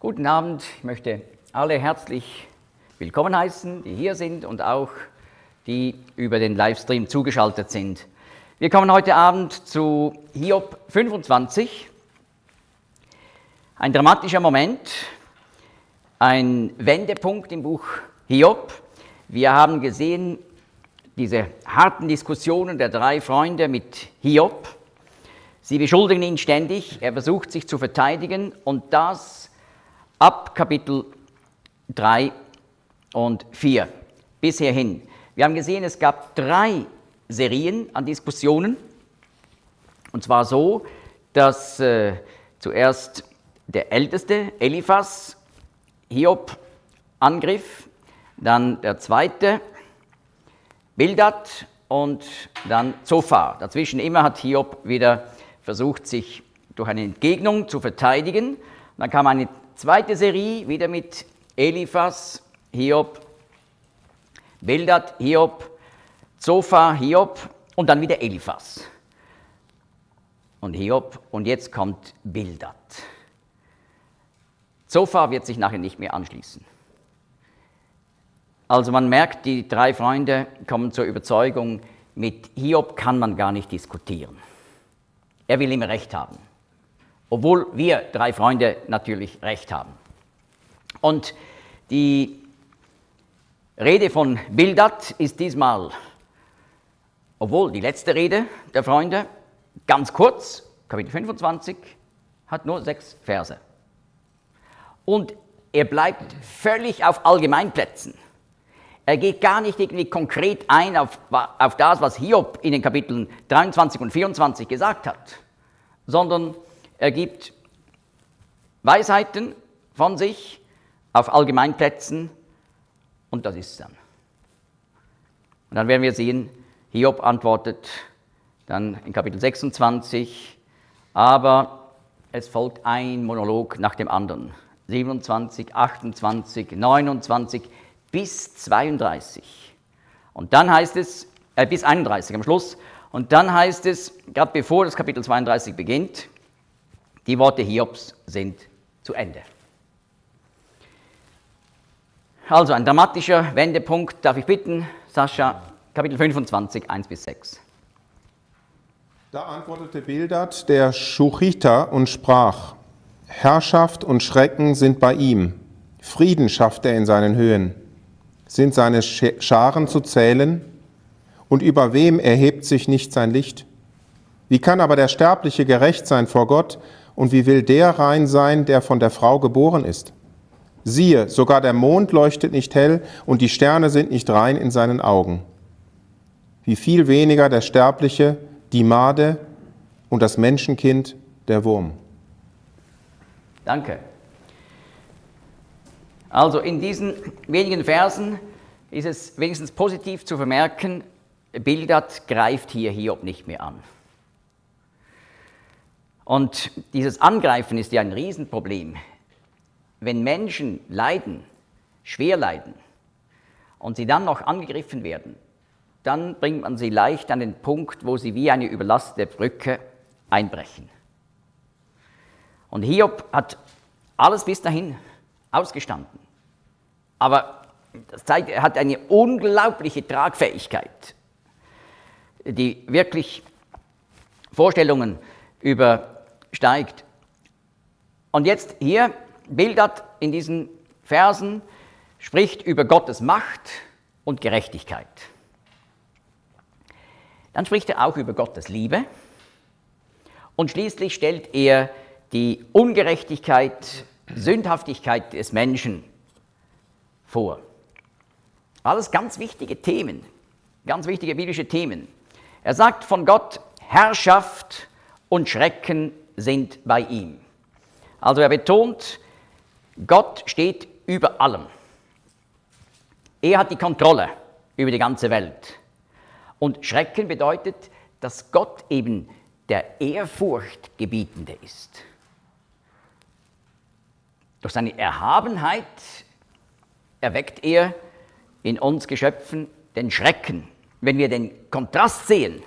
Guten Abend, ich möchte alle herzlich willkommen heißen, die hier sind und auch die über den Livestream zugeschaltet sind. Wir kommen heute Abend zu Hiob 25. Ein dramatischer Moment, ein Wendepunkt im Buch Hiob. Wir haben gesehen, diese harten Diskussionen der drei Freunde mit Hiob. Sie beschuldigen ihn ständig, er versucht sich zu verteidigen und das ab Kapitel 3 und 4 bis hierhin. Wir haben gesehen, es gab 3 Serien an Diskussionen. Und zwar so, dass zuerst der Älteste, Eliphas, Hiob angriff, dann der Zweite, Bildad und dann Zophar. Dazwischen immer hat Hiob wieder versucht, sich durch eine Entgegnung zu verteidigen. Dann kam eine zweite Serie, wieder mit Eliphas, Hiob, Bildad, Hiob, Zophar, Hiob und dann wieder Eliphas und Hiob. Und jetzt kommt Bildad. Zophar wird sich nachher nicht mehr anschließen. Also man merkt, die 3 Freunde kommen zur Überzeugung, mit Hiob kann man gar nicht diskutieren. Er will immer Recht haben. Obwohl wir 3 Freunde natürlich Recht haben. Und die Rede von Bildad ist diesmal, obwohl die letzte Rede der Freunde, ganz kurz, Kapitel 25, hat nur 6 Verse. Und er bleibt völlig auf Allgemeinplätzen. Er geht gar nicht irgendwie konkret ein auf das, was Hiob in den Kapiteln 23 und 24 gesagt hat, sondern er gibt Weisheiten von sich auf Allgemeinplätzen und das ist es dann. Und dann werden wir sehen, Hiob antwortet dann in Kapitel 26, aber es folgt ein Monolog nach dem anderen. 27, 28, 29 bis 32. Und dann heißt es, bis 31 am Schluss, und dann heißt es, gerade bevor das Kapitel 32 beginnt, die Worte Hiobs sind zu Ende. Also ein dramatischer Wendepunkt. Darf ich bitten, Sascha, Kapitel 25, 1 bis 6. Da antwortete Bildad der Schuchiter und sprach: Herrschaft und Schrecken sind bei ihm, Frieden schafft er in seinen Höhen. Sind seine Scharen zu zählen? Und über wem erhebt sich nicht sein Licht? Wie kann aber der Sterbliche gerecht sein vor Gott? Und wie will der rein sein, der von der Frau geboren ist? Siehe, sogar der Mond leuchtet nicht hell und die Sterne sind nicht rein in seinen Augen. Wie viel weniger der Sterbliche, die Made und das Menschenkind, der Wurm. Danke. Also in diesen wenigen Versen ist es wenigstens positiv zu vermerken, Bildad greift hier Hiob nicht mehr an. Und dieses Angreifen ist ja ein Riesenproblem. Wenn Menschen leiden, schwer leiden, und sie dann noch angegriffen werden, dann bringt man sie leicht an den Punkt, wo sie wie eine überlastete Brücke einbrechen. Und Hiob hat alles bis dahin ausgestanden. Aber das zeigt, er hat eine unglaubliche Tragfähigkeit, die wirklich Vorstellungen übersteigt. Und jetzt hier, Bildad in diesen Versen spricht über Gottes Macht und Gerechtigkeit. Dann spricht er auch über Gottes Liebe und schließlich stellt er die Ungerechtigkeit, Sündhaftigkeit des Menschen vor. Alles ganz wichtige Themen, ganz wichtige biblische Themen. Er sagt von Gott, Herrschaft und Schrecken sind bei ihm. Also er betont, Gott steht über allem. Er hat die Kontrolle über die ganze Welt. Und Schrecken bedeutet, dass Gott eben der Ehrfurchtgebietende ist. Durch seine Erhabenheit erweckt er in uns Geschöpfen den Schrecken. Wenn wir den Kontrast sehen,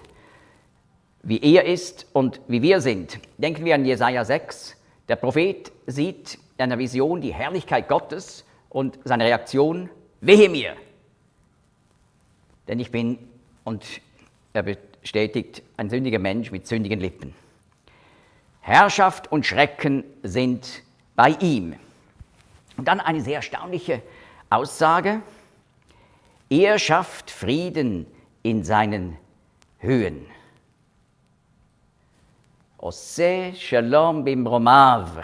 wie er ist und wie wir sind, denken wir an Jesaja 6. Der Prophet sieht einer Vision die Herrlichkeit Gottes und seine Reaktion, wehe mir, denn ich bin, und er bestätigt, ein sündiger Mensch mit sündigen Lippen. Herrschaft und Schrecken sind bei ihm. Und dann eine sehr erstaunliche Aussage, er schafft Frieden in seinen Höhen. Ose Shalom bimromav.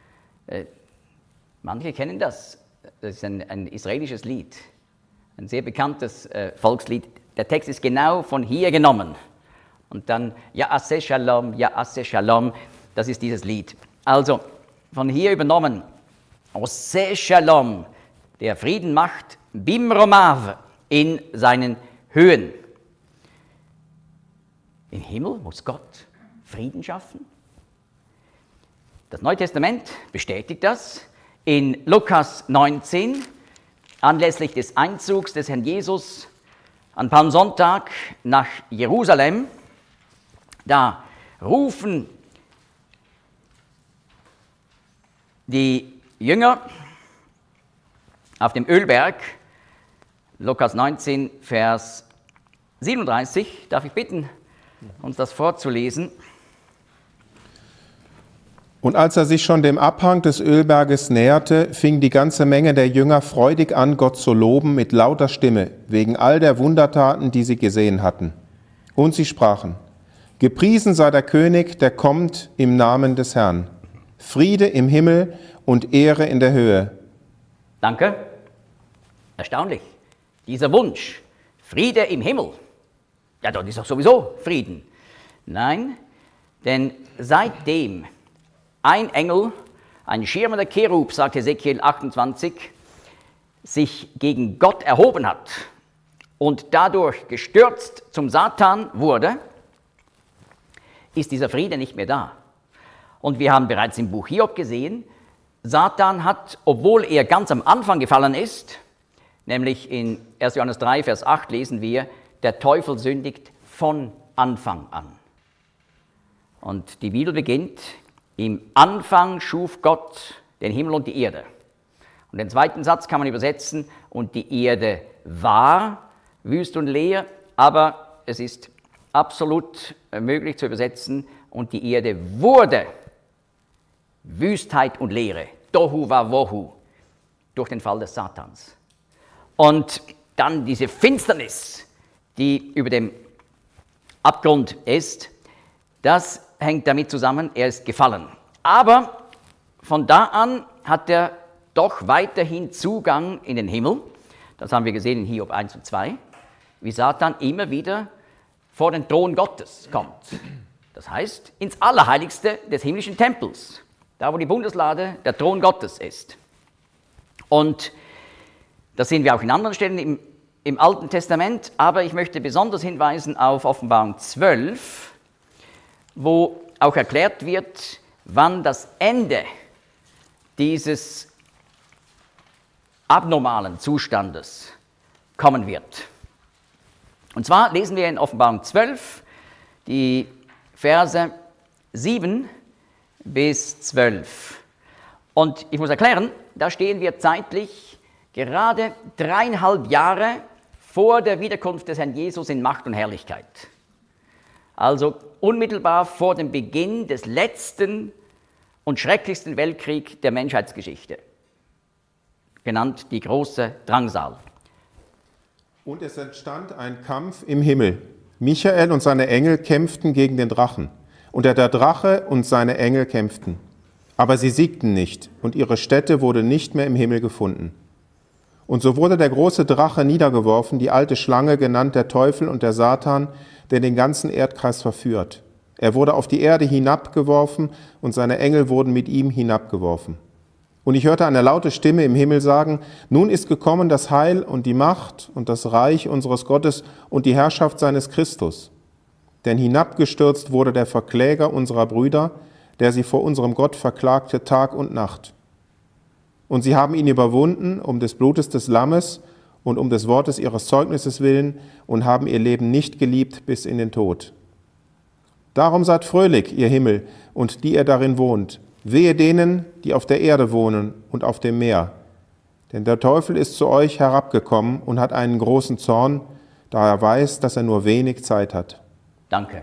Manche kennen das. Das ist ein israelisches Lied, ein sehr bekanntes Volkslied. Der Text ist genau von hier genommen. Und dann, ja Ase Shalom, das ist dieses Lied. Also, von hier übernommen, Ose Shalom, der Frieden macht, bimromav, in seinen Höhen. Im Himmel muss Gott Frieden schaffen. Das Neue Testament bestätigt das. In Lukas 19, anlässlich des Einzugs des Herrn Jesus an Palmsonntag nach Jerusalem, da rufen die Jünger auf dem Ölberg, Lukas 19, Vers 37, darf ich bitten, uns das vorzulesen. Und als er sich schon dem Abhang des Ölberges näherte, fing die ganze Menge der Jünger freudig an, Gott zu loben mit lauter Stimme, wegen all der Wundertaten, die sie gesehen hatten. Und sie sprachen, gepriesen sei der König, der kommt im Namen des Herrn. Friede im Himmel und Ehre in der Höhe. Danke. Erstaunlich. Dieser Wunsch, Friede im Himmel, ja, dort ist doch sowieso Frieden. Nein, denn seitdem ein Engel, ein schirmender Cherub, sagt Hesekiel 28, sich gegen Gott erhoben hat und dadurch gestürzt zum Satan wurde, ist dieser Friede nicht mehr da. Und wir haben bereits im Buch Hiob gesehen, Satan hat, obwohl er ganz am Anfang gefallen ist, nämlich in 1. Johannes 3, Vers 8 lesen wir, der Teufel sündigt von Anfang an. Und die Bibel beginnt, im Anfang schuf Gott den Himmel und die Erde. Und den zweiten Satz kann man übersetzen, und die Erde war wüst und leer, aber es ist absolut möglich zu übersetzen, und die Erde wurde Wüstheit und Leere, Tohu Wabohu, durch den Fall des Satans. Und dann diese Finsternis, die über dem Abgrund ist, das hängt damit zusammen, er ist gefallen. Aber von da an hat er doch weiterhin Zugang in den Himmel. Das haben wir gesehen in Hiob 1 und 2, wie Satan immer wieder vor den Thron Gottes kommt. Das heißt, ins Allerheiligste des himmlischen Tempels, da wo die Bundeslade der Thron Gottes ist. Und das sehen wir auch in anderen Stellen im Alten Testament, aber ich möchte besonders hinweisen auf Offenbarung 12, wo auch erklärt wird, wann das Ende dieses abnormalen Zustandes kommen wird. Und zwar lesen wir in Offenbarung 12 die Verse 7 bis 12. Und ich muss erklären, da stehen wir zeitlich gerade 3,5 Jahre vor der Wiederkunft des Herrn Jesus in Macht und Herrlichkeit. Also unmittelbar vor dem Beginn des letzten und schrecklichsten Weltkriegs der Menschheitsgeschichte, genannt die große Drangsal. Und es entstand ein Kampf im Himmel. Michael und seine Engel kämpften gegen den Drachen. Und der Drache und seine Engel kämpften. Aber sie siegten nicht, und ihre Stätte wurde nicht mehr im Himmel gefunden. Und so wurde der große Drache niedergeworfen, die alte Schlange, genannt der Teufel und der Satan, der den ganzen Erdkreis verführt. Er wurde auf die Erde hinabgeworfen, und seine Engel wurden mit ihm hinabgeworfen. Und ich hörte eine laute Stimme im Himmel sagen, nun ist gekommen das Heil und die Macht und das Reich unseres Gottes und die Herrschaft seines Christus. Denn hinabgestürzt wurde der Verkläger unserer Brüder, der sie vor unserem Gott verklagte Tag und Nacht. Und sie haben ihn überwunden um des Blutes des Lammes und um des Wortes ihres Zeugnisses willen und haben ihr Leben nicht geliebt bis in den Tod. Darum seid fröhlich, ihr Himmel, und die ihr darin wohnt. Wehe denen, die auf der Erde wohnen und auf dem Meer. Denn der Teufel ist zu euch herabgekommen und hat einen großen Zorn, da er weiß, dass er nur wenig Zeit hat. Danke.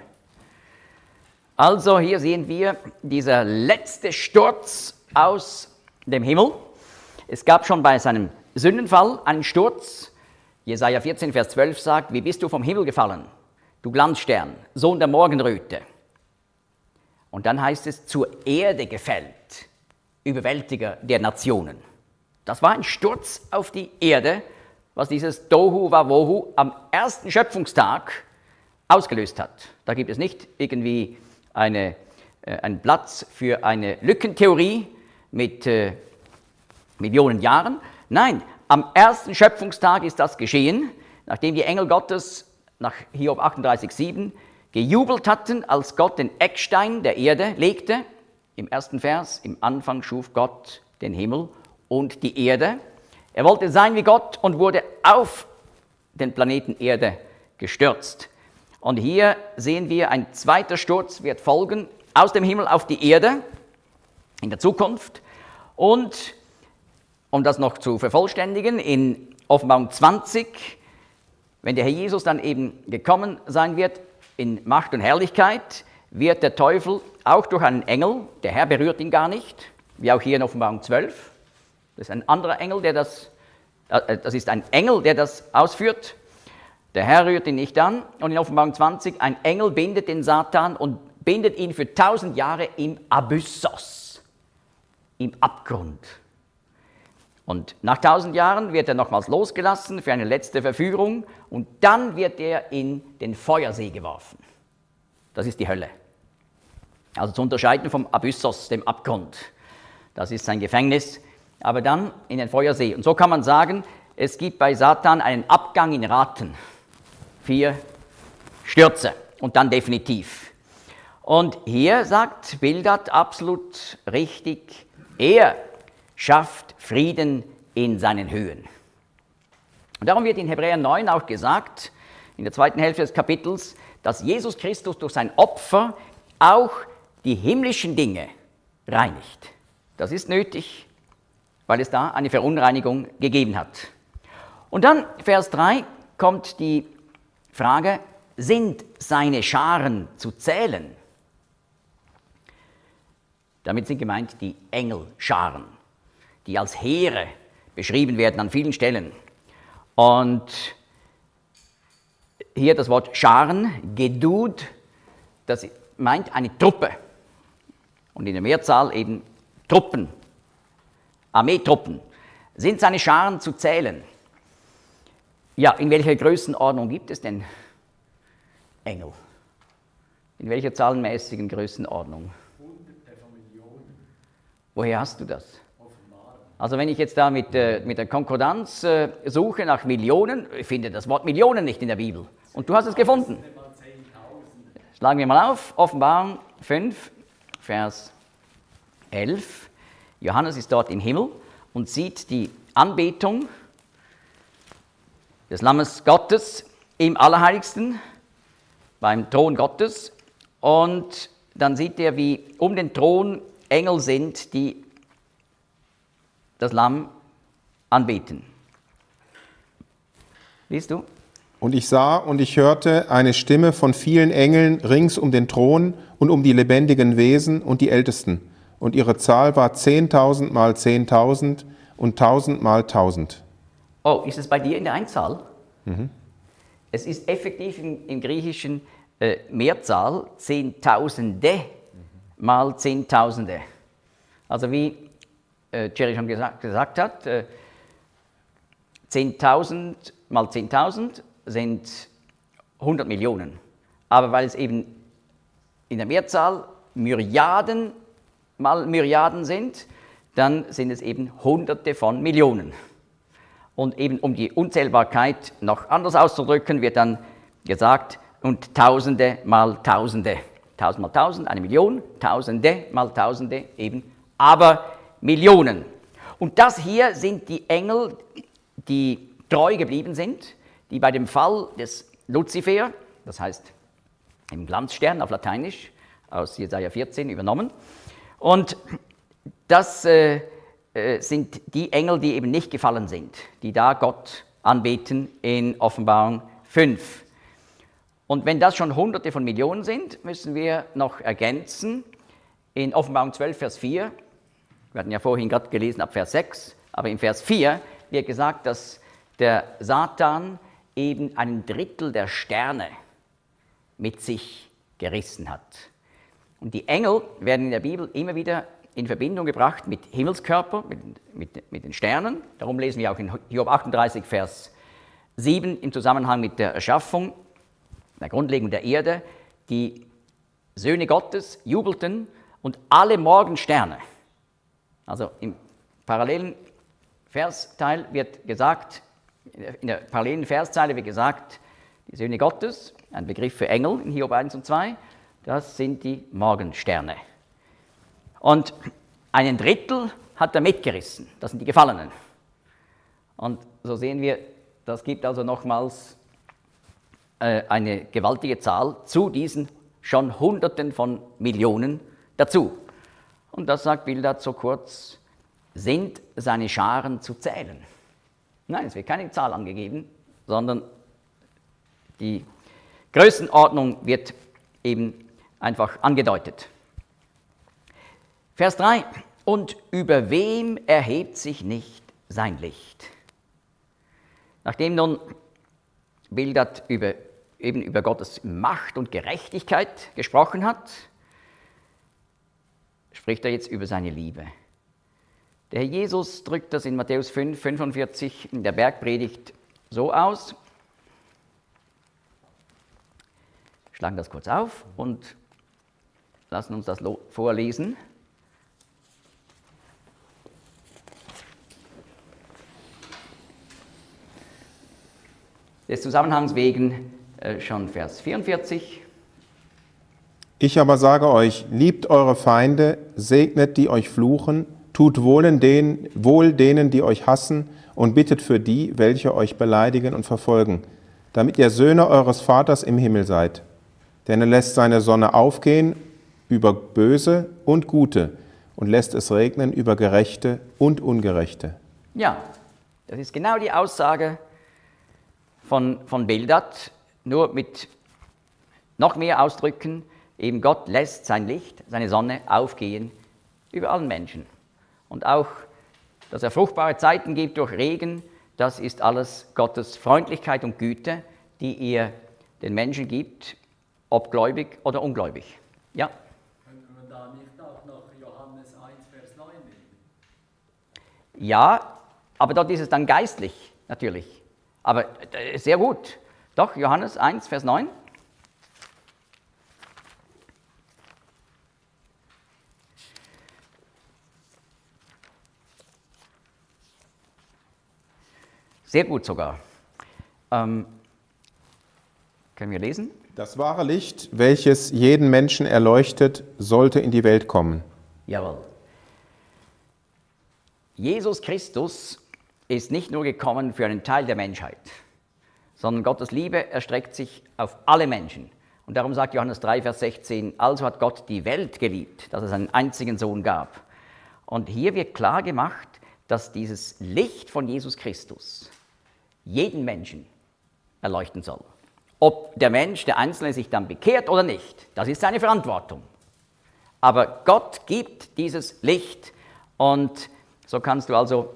Also hier sehen wir dieser letzte Sturz aus dem Himmel. Es gab schon bei seinem Sündenfall einen Sturz. Jesaja 14, Vers 12 sagt, wie bist du vom Himmel gefallen, du Glanzstern, Sohn der Morgenröte. Und dann heißt es, zur Erde gefällt, Überwältiger der Nationen. Das war ein Sturz auf die Erde, was dieses Tohu Wabohu am ersten Schöpfungstag ausgelöst hat. Da gibt es nicht irgendwie einen Platz für eine Lückentheorie mit Millionen Jahren. Nein, am ersten Schöpfungstag ist das geschehen, nachdem die Engel Gottes nach Hiob 38,7 gejubelt hatten, als Gott den Eckstein der Erde legte. Im ersten Vers, im Anfang schuf Gott den Himmel und die Erde. Er wollte sein wie Gott und wurde auf den Planeten Erde gestürzt. Und hier sehen wir, ein zweiter Sturz wird folgen, aus dem Himmel auf die Erde in der Zukunft. Und um das noch zu vervollständigen, in Offenbarung 20, wenn der Herr Jesus dann eben gekommen sein wird, in Macht und Herrlichkeit, wird der Teufel auch durch einen Engel, der Herr berührt ihn gar nicht, wie auch hier in Offenbarung 12, das ist ein anderer Engel, das ist ein Engel, der das ausführt, der Herr rührt ihn nicht an. Und in Offenbarung 20, ein Engel bindet den Satan und bindet ihn für 1000 Jahre im Abyssos, im Abgrund. Und nach 1000 Jahren wird er nochmals losgelassen für eine letzte Verführung und dann wird er in den Feuersee geworfen. Das ist die Hölle. Also zu unterscheiden vom Abyssos, dem Abgrund. Das ist sein Gefängnis, aber dann in den Feuersee. Und so kann man sagen, es gibt bei Satan einen Abgang in Raten. 4 Stürze und dann definitiv. Und hier sagt Bildad absolut richtig, er schafft Frieden in seinen Höhen. Und darum wird in Hebräer 9 auch gesagt, in der zweiten Hälfte des Kapitels, dass Jesus Christus durch sein Opfer auch die himmlischen Dinge reinigt. Das ist nötig, weil es da eine Verunreinigung gegeben hat. Und dann, Vers 3, kommt die Frage, sind seine Scharen zu zählen? Damit sind gemeint die Engelscharen, die als Heere beschrieben werden an vielen Stellen. Und hier das Wort Scharen, Gedud, das meint eine Truppe. Und in der Mehrzahl eben Truppen, Armeetruppen. Sind seine Scharen zu zählen? Ja, in welcher Größenordnung gibt es denn Engel? In welcher zahlenmäßigen Größenordnung? Hunderte von Millionen. Woher hast du das? Offenbar. Also wenn ich jetzt da mit der Konkordanz suche nach Millionen, ich finde das Wort Millionen nicht in der Bibel. Und du hast es gefunden. Mal Zehntausende. Schlagen wir mal auf, Offenbarung 5, Vers 11. Johannes ist dort im Himmel und sieht die Anbetung des Lammes Gottes im Allerheiligsten, beim Thron Gottes. Und dann sieht er, wie um den Thron Engel sind, die das Lamm anbeten. Liest du? Und ich sah und ich hörte eine Stimme von vielen Engeln rings um den Thron und um die lebendigen Wesen und die Ältesten. Und ihre Zahl war 10.000 mal 10.000 und 1.000 mal 1.000. Oh, ist es bei dir in der Einzahl? Mhm. Es ist effektiv im Griechischen Mehrzahl, Zehntausende mal Zehntausende. Also wie Jerry schon gesagt hat, 10.000 mal 10.000 sind 100 Millionen. Aber weil es eben in der Mehrzahl Myriaden mal Myriaden sind, dann sind es eben Hunderte von Millionen. Und eben um die Unzählbarkeit noch anders auszudrücken, wird dann gesagt, und Tausende mal Tausende. 1000 mal 1000, 1 Million, Tausende mal Tausende, eben aber Millionen. Und das hier sind die Engel, die treu geblieben sind, die bei dem Fall des Luzifer, das heißt im Glanzstern auf Lateinisch, aus Jesaja 14 übernommen. Und das sind die Engel, die eben nicht gefallen sind, die da Gott anbeten in Offenbarung 5. Und wenn das schon Hunderte von Millionen sind, müssen wir noch ergänzen, in Offenbarung 12, Vers 4, wir hatten ja vorhin gerade gelesen ab Vers 6, aber in Vers 4 wird gesagt, dass der Satan eben 1/3 der Sterne mit sich gerissen hat. Und die Engel werden in der Bibel immer wieder in Verbindung gebracht mit Himmelskörper, mit den Sternen. Darum lesen wir auch in Hiob 38, Vers 7 im Zusammenhang mit der Erschaffung, der Grundlegung der Erde. Die Söhne Gottes jubelten und alle Morgensterne. Also im parallelen Versteil wird gesagt, in der parallelen Verszeile wird gesagt, die Söhne Gottes, ein Begriff für Engel in Hiob 1 und 2, das sind die Morgensterne. Und 1/3 hat er mitgerissen, das sind die Gefallenen. Und so sehen wir, das gibt also nochmals eine gewaltige Zahl zu diesen schon Hunderten von Millionen dazu. Und das sagt Bildad so kurz, sind seine Scharen zu zählen. Nein, es wird keine Zahl angegeben, sondern die Größenordnung wird eben einfach angedeutet. Vers 3, und über wem erhebt sich nicht sein Licht? Nachdem nun Bildad eben über Gottes Macht und Gerechtigkeit gesprochen hat, spricht er jetzt über seine Liebe. Der Herr Jesus drückt das in Matthäus 5, 45 in der Bergpredigt so aus. Wir schlagen das kurz auf und lassen uns das vorlesen. Des Zusammenhangs wegen schon Vers 44. Ich aber sage euch, liebt eure Feinde, segnet die euch fluchen, tut wohl denen, die euch hassen, und bittet für die, welche euch beleidigen und verfolgen, damit ihr Söhne eures Vaters im Himmel seid. Denn er lässt seine Sonne aufgehen über Böse und Gute und lässt es regnen über Gerechte und Ungerechte. Ja, das ist genau die Aussage von Bildad, nur mit noch mehr Ausdrücken. Eben Gott lässt sein Licht, seine Sonne aufgehen über allen Menschen. Und auch, dass er fruchtbare Zeiten gibt durch Regen, das ist alles Gottes Freundlichkeit und Güte, die er den Menschen gibt, ob gläubig oder ungläubig. Ja? Könnte man da nicht auch noch Johannes 1, Vers 9 nehmen? Ja, aber dort ist es dann geistlich, natürlich. Aber sehr gut. Doch, Johannes 1, Vers 9. Sehr gut sogar. Können wir lesen? Das wahre Licht, welches jeden Menschen erleuchtet, sollte in die Welt kommen. Jawohl. Jesus Christus ist nicht nur gekommen für einen Teil der Menschheit, sondern Gottes Liebe erstreckt sich auf alle Menschen. Und darum sagt Johannes 3, Vers 16, also hat Gott die Welt geliebt, dass es einen einzigen Sohn gab. Und hier wird klar gemacht, dass dieses Licht von Jesus Christus jeden Menschen erleuchten soll. Ob der Mensch, der Einzelne, sich dann bekehrt oder nicht, das ist seine Verantwortung. Aber Gott gibt dieses Licht und so kannst du also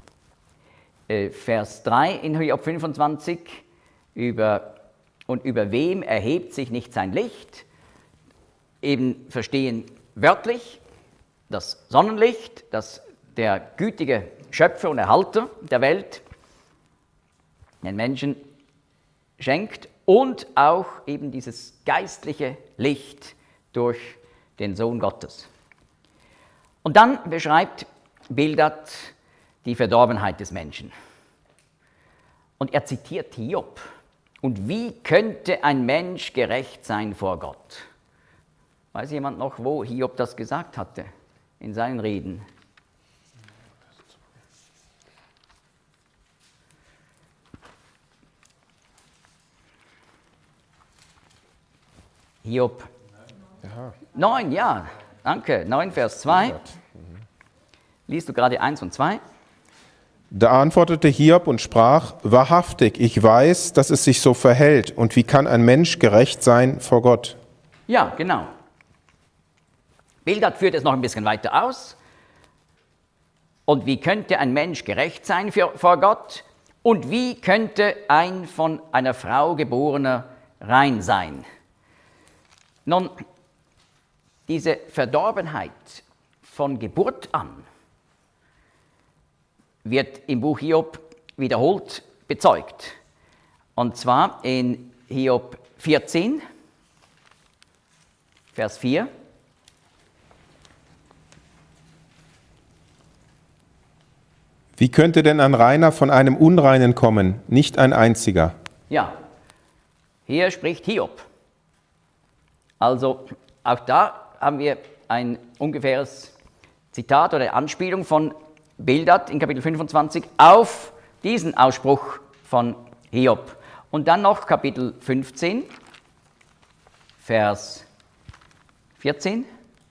Vers 3 in Hiob 25, über wem erhebt sich nicht sein Licht, eben verstehen wörtlich das Sonnenlicht, das der gütige Schöpfer und Erhalter der Welt den Menschen schenkt und auch eben dieses geistliche Licht durch den Sohn Gottes. Und dann beschreibt Bildad die Verdorbenheit des Menschen. Und er zitiert Hiob. Und wie könnte ein Mensch gerecht sein vor Gott? Weiß jemand noch, wo Hiob das gesagt hatte in seinen Reden? Hiob 9, ja, danke, 9 Vers 2. Liest du gerade 1 und 2? Da antwortete Hiob und sprach, wahrhaftig, ich weiß, dass es sich so verhält, und wie kann ein Mensch gerecht sein vor Gott? Ja, genau. Bildad führt es noch ein bisschen weiter aus. Und wie könnte ein Mensch gerecht sein vor Gott? Und wie könnte ein von einer Frau geborener rein sein? Nun, diese Verdorbenheit von Geburt an wird im Buch Hiob wiederholt bezeugt. Und zwar in Hiob 14, Vers 4. Wie könnte denn ein Reiner von einem Unreinen kommen, nicht ein einziger? Ja, hier spricht Hiob. Also auch da haben wir ein ungefähres Zitat oder Anspielung von Bildad in Kapitel 25 auf diesen Ausspruch von Hiob. Und dann noch Kapitel 15, Vers 14.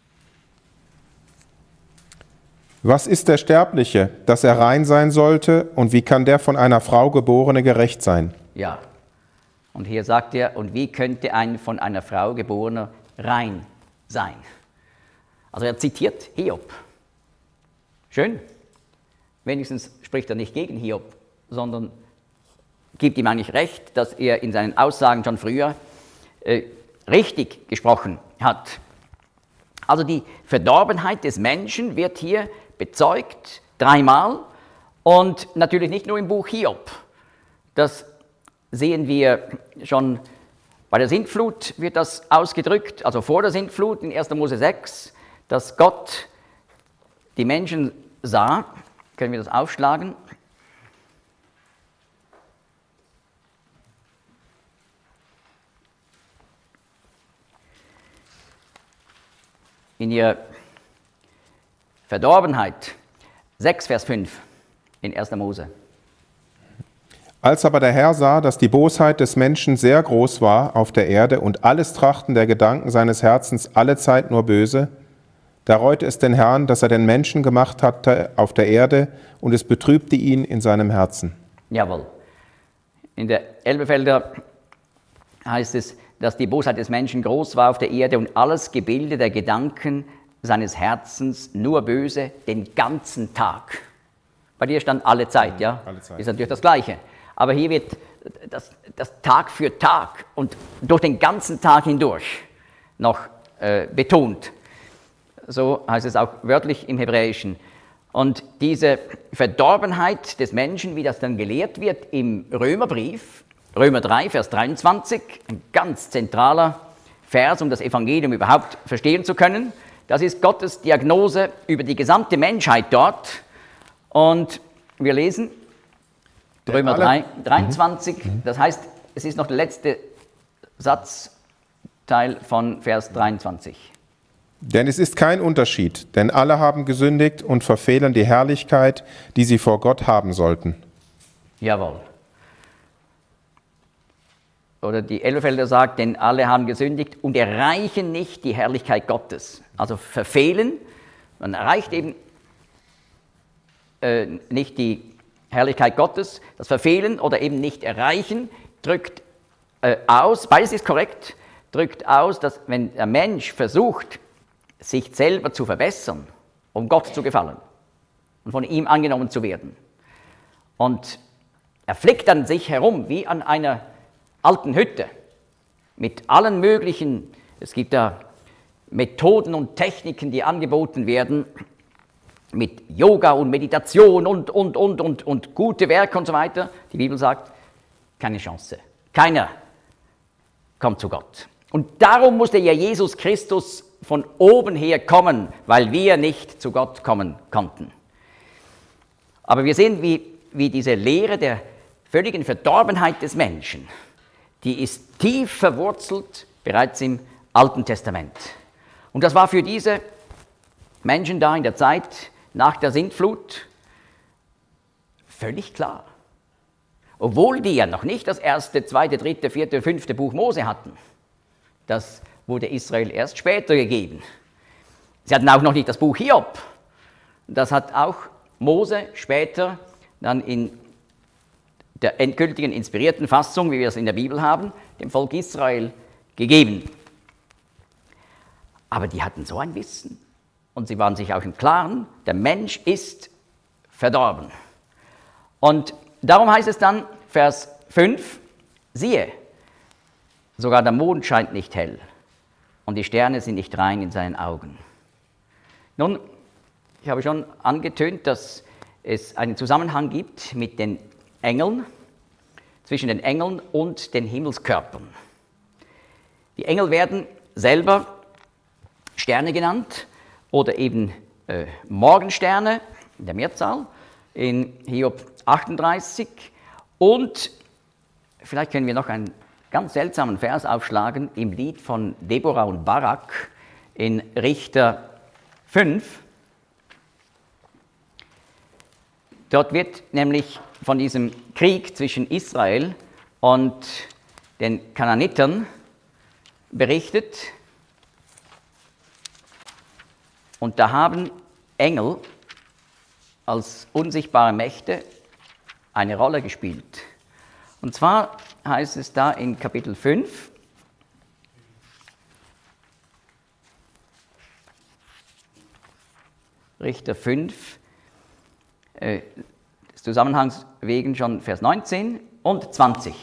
Was ist der Sterbliche, dass er rein sein sollte, und wie kann der von einer Frau geborene gerecht sein? Ja, und hier sagt er, und wie könnte ein von einer Frau geborener rein sein? Also er zitiert Hiob. Schön. Wenigstens spricht er nicht gegen Hiob, sondern gibt ihm eigentlich recht, dass er in seinen Aussagen schon früher richtig gesprochen hat. Also die Verdorbenheit des Menschen wird hier bezeugt, dreimal, und natürlich nicht nur im Buch Hiob. Das sehen wir schon bei der Sintflut, wird das ausgedrückt, also vor der Sintflut in 1. Mose 6, dass Gott die Menschen sah. Können wir das aufschlagen? In ihrer Verdorbenheit. 6, Vers 5 in 1. Mose. Als aber der Herr sah, dass die Bosheit des Menschen sehr groß war auf der Erde und alles Trachten der Gedanken seines Herzens allezeit nur böse, da reute es den Herrn, dass er den Menschen gemacht hatte auf der Erde, und es betrübte ihn in seinem Herzen. Jawohl. In der Elberfelder heißt es, dass die Bosheit des Menschen groß war auf der Erde und alles Gebilde der Gedanken seines Herzens nur böse den ganzen Tag. Bei dir stand alle Zeit, ja? Alle Zeit. Ist natürlich das Gleiche. Aber hier wird das Tag für Tag und durch den ganzen Tag hindurch noch betont. So heißt es auch wörtlich im Hebräischen. Und diese Verdorbenheit des Menschen, wie das dann gelehrt wird im Römerbrief, Römer 3, Vers 23, ein ganz zentraler Vers, um das Evangelium überhaupt verstehen zu können. Das ist Gottes Diagnose über die gesamte Menschheit dort. Und wir lesen Römer 3, 23, das heißt, es ist noch der letzte Satzteil von Vers 23. Denn es ist kein Unterschied, denn alle haben gesündigt und verfehlen die Herrlichkeit, die sie vor Gott haben sollten. Jawohl. Oder die Elberfelder sagt, denn alle haben gesündigt und erreichen nicht die Herrlichkeit Gottes. Also verfehlen, man erreicht eben nicht die Herrlichkeit Gottes. Das Verfehlen oder eben nicht erreichen drückt aus, beides ist korrekt, drückt aus, dass wenn der Mensch versucht, sich selber zu verbessern, um Gott zu gefallen und von ihm angenommen zu werden. Und er flickt an sich herum wie an einer alten Hütte mit allen möglichen, es gibt da Methoden und Techniken, die angeboten werden, mit Yoga und Meditation und gute Werke und so weiter. Die Bibel sagt, keine Chance. Keiner kommt zu Gott. Und darum musste ja Jesus Christus von oben her kommen, weil wir nicht zu Gott kommen konnten. Aber wir sehen, wie diese Lehre der völligen Verdorbenheit des Menschen, die ist tief verwurzelt bereits im Alten Testament. Und das war für diese Menschen da in der Zeit nach der Sintflut völlig klar. Obwohl die ja noch nicht das 1., 2., 3., 4., 5. Buch Mose hatten. Das wurde Israel erst später gegeben. Sie hatten auch noch nicht das Buch Hiob. das hat auch Mose später dann in der endgültigen inspirierten Fassung, wie wir es in der Bibel haben, dem Volk Israel gegeben. Aber die hatten so ein Wissen und sie waren sich auch im Klaren, der Mensch ist verdorben. Und darum heißt es dann, Vers 5, siehe, sogar der Mond scheint nicht hell und die Sterne sind nicht rein in seinen Augen. Nun, ich habe schon angetönt, dass es einen Zusammenhang gibt mit den Engeln, zwischen den Engeln und den Himmelskörpern. Die Engel werden selber Sterne genannt oder eben Morgensterne in der Mehrzahl in Hiob 38. Und vielleicht können wir noch einen ganz seltsamen Vers aufschlagen im Lied von Deborah und Barak in Richter 5. Dort wird nämlich von diesem Krieg zwischen Israel und den Kanaanitern berichtet. Und da haben Engel als unsichtbare Mächte eine Rolle gespielt. Und zwar heißt es da in Kapitel 5, Richter 5, des Zusammenhangs wegen schon Vers 19 und 20.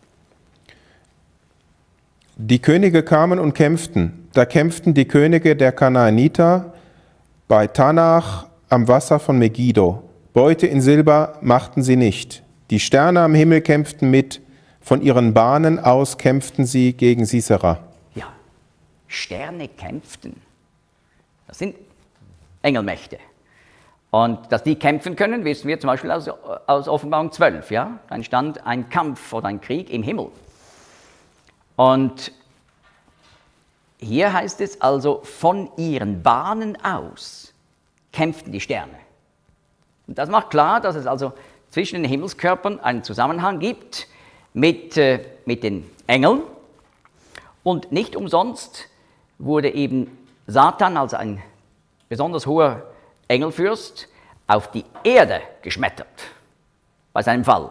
Die Könige kamen und kämpften. Da kämpften die Könige der Kanaaniter bei Tanach am Wasser von Megiddo. Beute in Silber machten sie nicht. Die Sterne am Himmel kämpften mit. Von ihren Bahnen aus kämpften sie gegen Sisera. Ja, Sterne kämpften. Das sind Engelmächte. Und dass die kämpfen können, wissen wir zum Beispiel aus Offenbarung 12. Ja? Da entstand ein Kampf oder ein Krieg im Himmel. Und hier heißt es also, von ihren Bahnen aus kämpften die Sterne. Und das macht klar, dass es also zwischen den Himmelskörpern einen Zusammenhang gibt mit den Engeln. Und nicht umsonst wurde eben Satan als ein besonders hoher Engelfürst auf die Erde geschmettert, bei seinem Fall.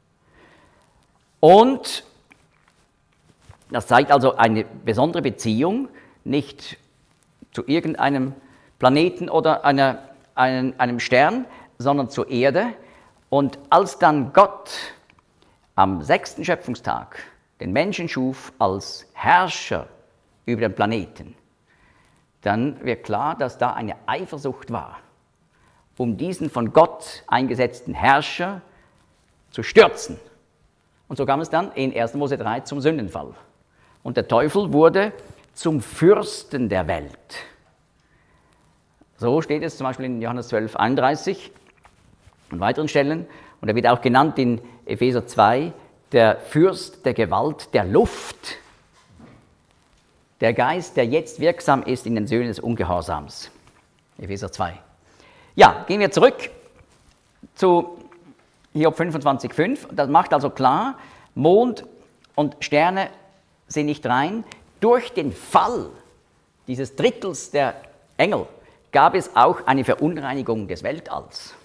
Und das zeigt also eine besondere Beziehung, nicht zu irgendeinem Planeten oder einem Stern, sondern zur Erde. Und als dann Gott am 6. Schöpfungstag den Menschen schuf als Herrscher über den Planeten, dann wird klar, dass da eine Eifersucht war, um diesen von Gott eingesetzten Herrscher zu stürzen. Und so kam es dann in 1. Mose 3 zum Sündenfall. Und der Teufel wurde zum Fürsten der Welt. So steht es zum Beispiel in Johannes 12, 31 und weiteren Stellen. Und er wird auch genannt in Epheser 2, der Fürst der Gewalt der Luft. Der Geist, der jetzt wirksam ist in den Söhnen des Ungehorsams. Epheser 2. Ja, gehen wir zurück zu Hiob 25,5. Das macht also klar, Mond und Sterne sind nicht rein. Durch den Fall dieses Drittels der Engel gab es auch eine Verunreinigung des Weltalls.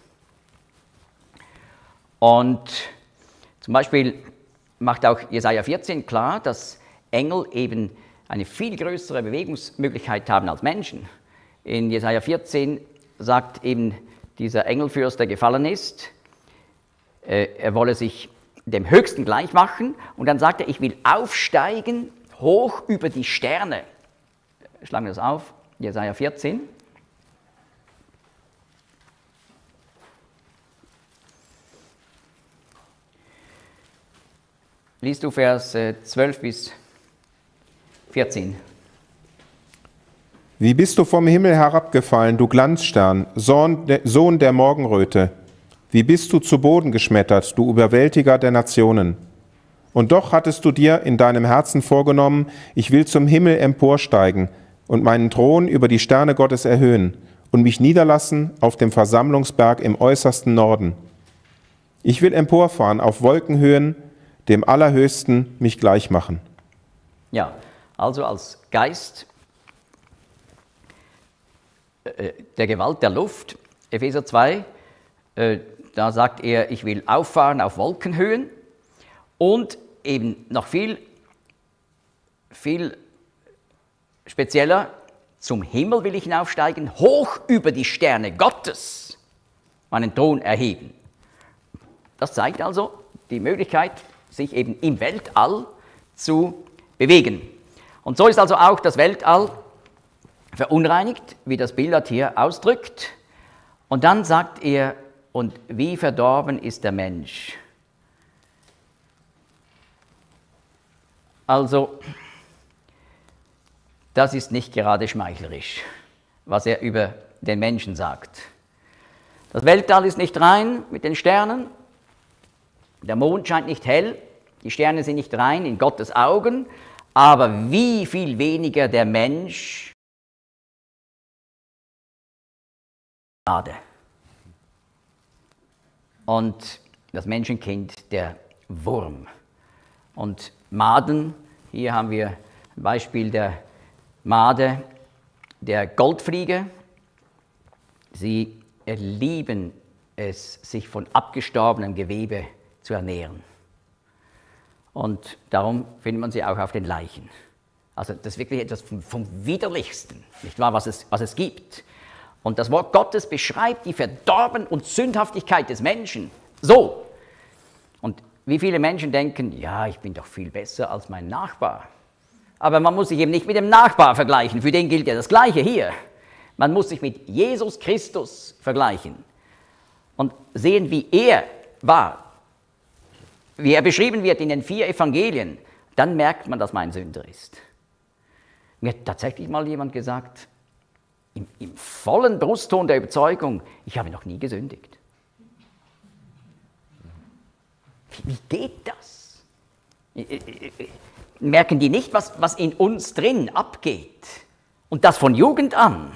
Und zum Beispiel macht auch Jesaja 14 klar, dass Engel eben eine viel größere Bewegungsmöglichkeit haben als Menschen. In Jesaja 14 sagt eben dieser Engelfürst, der gefallen ist, er wolle sich dem Höchsten gleich machen. Und dann sagt er, ich will aufsteigen hoch über die Sterne. Schlagen wir das auf, Jesaja 14. Liest du Vers 12 bis 14. Wie bist du vom Himmel herabgefallen, du Glanzstern, Sohn der Morgenröte? Wie bist du zu Boden geschmettert, du Überwältiger der Nationen? Und doch hattest du dir in deinem Herzen vorgenommen, ich will zum Himmel emporsteigen und meinen Thron über die Sterne Gottes erhöhen und mich niederlassen auf dem Versammlungsberg im äußersten Norden. Ich will emporfahren auf Wolkenhöhen, dem Allerhöchsten mich gleich machen. Ja, also als Geist der Gewalt der Luft Epheser 2, da sagt er, ich will auffahren auf Wolkenhöhen und eben noch viel spezieller, zum Himmel will ich hinaufsteigen, hoch über die Sterne Gottes meinen Thron erheben. Das zeigt also die Möglichkeit, sich eben im Weltall zu bewegen. Und so ist also auch das Weltall verunreinigt, wie das Bild hier ausdrückt. Und dann sagt er, und wie verdorben ist der Mensch. Also, das ist nicht gerade schmeichlerisch, was er über den Menschen sagt. Das Weltall ist nicht rein mit den Sternen, der Mond scheint nicht hell, die Sterne sind nicht rein in Gottes Augen, aber wie viel weniger der Mensch. Und das Menschenkind, der Wurm. Und Maden, hier haben wir ein Beispiel der Made, der Goldfliege. Sie lieben es, sich von abgestorbenem Gewebe zu ernähren. Und darum findet man sie auch auf den Leichen. Also das ist wirklich etwas vom Widerlichsten, nicht wahr, was es gibt. Und das Wort Gottes beschreibt die Verdorben und Sündhaftigkeit des Menschen so. Und wie viele Menschen denken, ja, ich bin doch viel besser als mein Nachbar. Aber man muss sich eben nicht mit dem Nachbar vergleichen, für den gilt ja das Gleiche hier. Man muss sich mit Jesus Christus vergleichen und sehen, wie er war, wie er beschrieben wird in den 4 Evangelien. Dann merkt man, dass man ein Sünder ist. Mir hat tatsächlich mal jemand gesagt, im vollen Brustton der Überzeugung, ich habe noch nie gesündigt. Wie geht das? Merken die nicht, was in uns drin abgeht? Und das von Jugend an.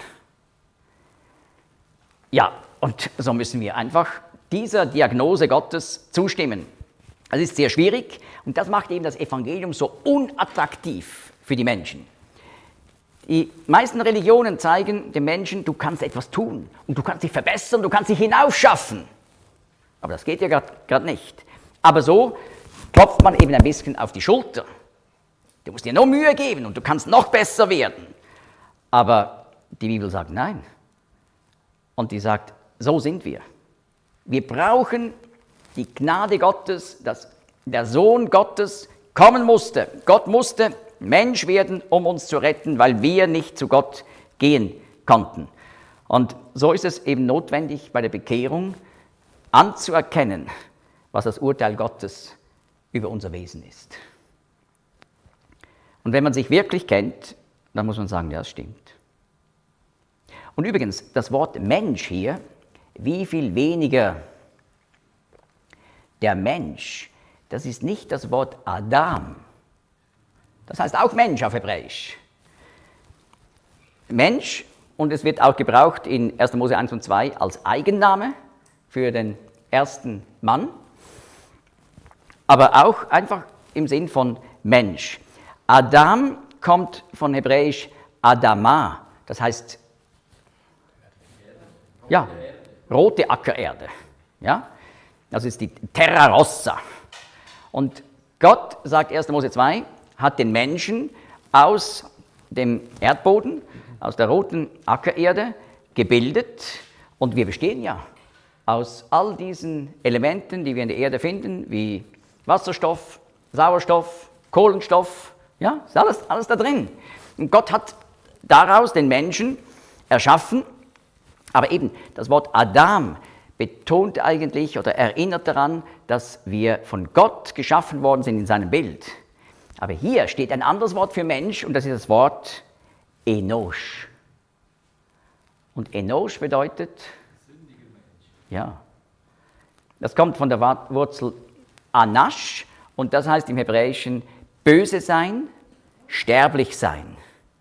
Ja, und so müssen wir einfach dieser Diagnose Gottes zustimmen. Das ist sehr schwierig und das macht eben das Evangelium so unattraktiv für die Menschen. Die meisten Religionen zeigen dem Menschen, du kannst etwas tun und du kannst dich verbessern, du kannst dich hinaufschaffen. Aber das geht ja gerade nicht. Aber so klopft man eben ein bisschen auf die Schulter. Du musst dir noch Mühe geben und du kannst noch besser werden. Aber die Bibel sagt nein. Und die sagt, so sind wir. Wir brauchen die Gnade Gottes, dass der Sohn Gottes kommen musste. Gott musste Mensch werden, um uns zu retten, weil wir nicht zu Gott gehen konnten. Und so ist es eben notwendig, bei der Bekehrung anzuerkennen, was das Urteil Gottes über unser Wesen ist. Und wenn man sich wirklich kennt, dann muss man sagen, ja, das stimmt. Und übrigens, das Wort Mensch hier, wie viel weniger der Mensch, das ist nicht das Wort Adam. Das heißt auch Mensch auf Hebräisch. Mensch, und es wird auch gebraucht in 1. Mose 1 und 2 als Eigenname für den ersten Mann, aber auch einfach im Sinn von Mensch. Adam kommt von Hebräisch Adama, das heißt, ja, rote Ackererde. Ja? Das ist die Terra Rossa. Und Gott, sagt 1. Mose 2, hat den Menschen aus dem Erdboden, aus der roten Ackererde gebildet. Und wir bestehen ja aus all diesen Elementen, die wir in der Erde finden, wie Wasserstoff, Sauerstoff, Kohlenstoff. Ja, ist alles da drin. Und Gott hat daraus den Menschen erschaffen. Aber eben das Wort Adam betont eigentlich oder erinnert daran, dass wir von Gott geschaffen worden sind in seinem Bild. Aber hier steht ein anderes Wort für Mensch und das ist das Wort Enosh. Und Enosh bedeutet, ja, das kommt von der Wurzel Anash und das heißt im Hebräischen böse sein, sterblich sein.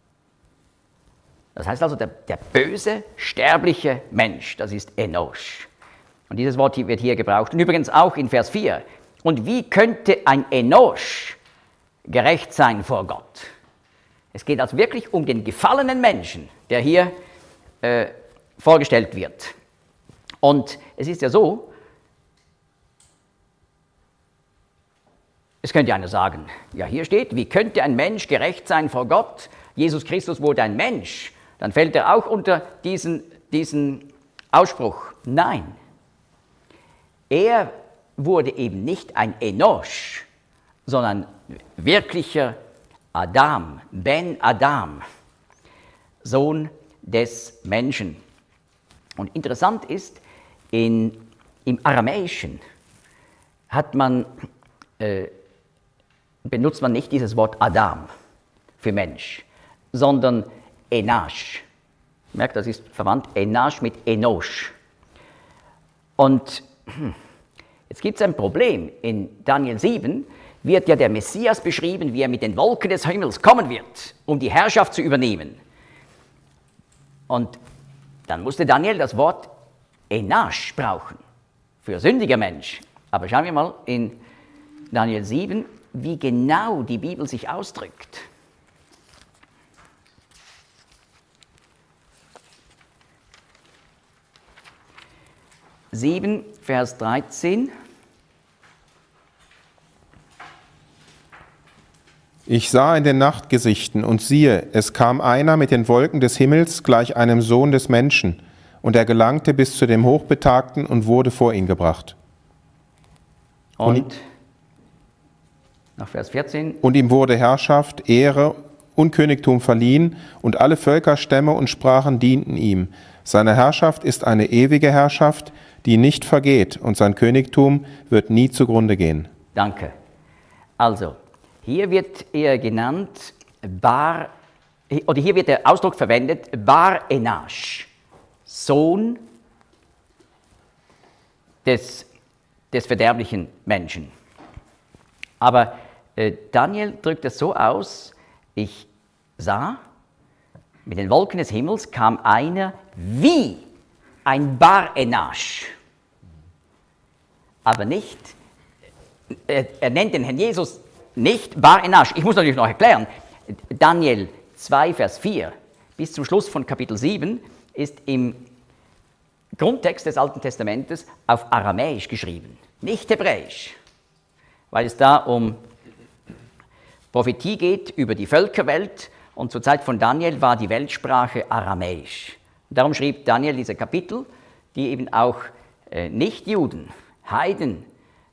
Das heißt also, der böse, sterbliche Mensch, das ist Enosh. Und dieses Wort wird hier gebraucht. Und übrigens auch in Vers 4. Und wie könnte ein Enosh gerecht sein vor Gott? Es geht also wirklich um den gefallenen Menschen, der hier vorgestellt wird. Und es ist ja so, es könnte einer sagen, ja hier steht, wie könnte ein Mensch gerecht sein vor Gott? Jesus Christus wurde ein Mensch. Dann fällt er auch unter diesen Ausspruch. Nein, er wurde eben nicht ein Enosch, sondern wirklicher Adam, Ben Adam, Sohn des Menschen. Und interessant ist, im Aramäischen benutzt man nicht dieses Wort Adam für Mensch, sondern Enash. Merkt, das ist verwandt, Enash mit Enosh. Und jetzt gibt es ein Problem. In Daniel 7 wird ja der Messias beschrieben, wie er mit den Wolken des Himmels kommen wird, um die Herrschaft zu übernehmen. Und dann musste Daniel das Wort Enash brauchen, für sündiger Mensch. Aber schauen wir mal in Daniel 7, wie genau die Bibel sich ausdrückt. Sieben, Vers 13. Ich sah in den Nachtgesichten, und siehe, es kam einer mit den Wolken des Himmels gleich einem Sohn des Menschen, und er gelangte bis zu dem Hochbetagten und wurde vor ihn gebracht. Und nach Vers 14. Und ihm wurde Herrschaft, Ehre und Königtum verliehen, und alle Völker, Stämme und Sprachen dienten ihm. Seine Herrschaft ist eine ewige Herrschaft, die nicht vergeht, und sein Königtum wird nie zugrunde gehen. Danke. Also, hier wird er genannt hier wird der Ausdruck verwendet, Bar Enash, Sohn des verderblichen Menschen. Aber Daniel drückt es so aus, ich sah, mit den Wolken des Himmels kam einer wie ein Bar Enash. Aber nicht, er nennt den Herrn Jesus nicht Bar Enash. Ich muss natürlich noch erklären, Daniel 2, Vers 4 bis zum Schluss von Kapitel 7 ist im Grundtext des Alten Testamentes auf Aramäisch geschrieben, nicht Hebräisch, weil es da um Prophetie geht über die Völkerwelt, und zur Zeit von Daniel war die Weltsprache Aramäisch. Darum schrieb Daniel diese Kapitel, die eben auch Nichtjuden, Heiden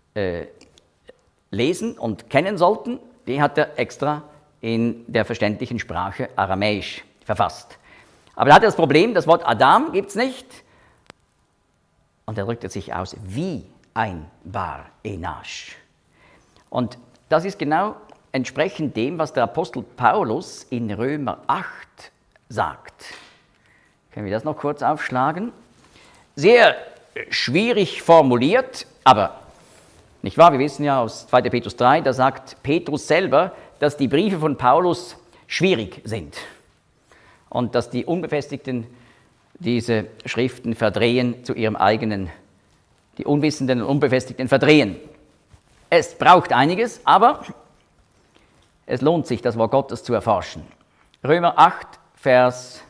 lesen und kennen sollten, die hat er extra in der verständlichen Sprache Aramäisch verfasst. Aber da hat er das Problem, das Wort Adam gibt es nicht, und er drückt es sich aus wie ein Bar Enash. Und das ist genau entsprechend dem, was der Apostel Paulus in Römer 8 sagt. Können wir das noch kurz aufschlagen? Sehr schwierig formuliert, aber nicht wahr? Wir wissen ja aus 2. Petrus 3, da sagt Petrus selber, dass die Briefe von Paulus schwierig sind und dass die Unbefestigten diese Schriften verdrehen zu ihrem eigenen, die Unwissenden und Unbefestigten verdrehen. Es braucht einiges, aber es lohnt sich, das Wort Gottes zu erforschen. Römer 8, Vers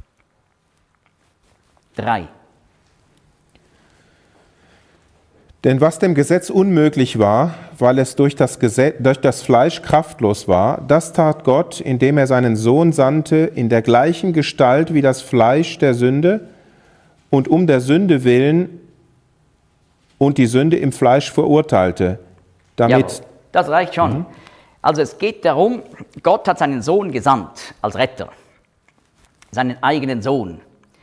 3. Denn was dem Gesetz unmöglich war, weil es durch das Fleisch kraftlos war, das tat Gott, indem er seinen Sohn sandte, in der gleichen Gestalt wie das Fleisch der Sünde, und um der Sünde willen und die Sünde im Fleisch verurteilte. Damit Jawohl, das reicht schon. Also es geht darum, Gott hat seinen Sohn gesandt als Retter, seinen eigenen Sohn.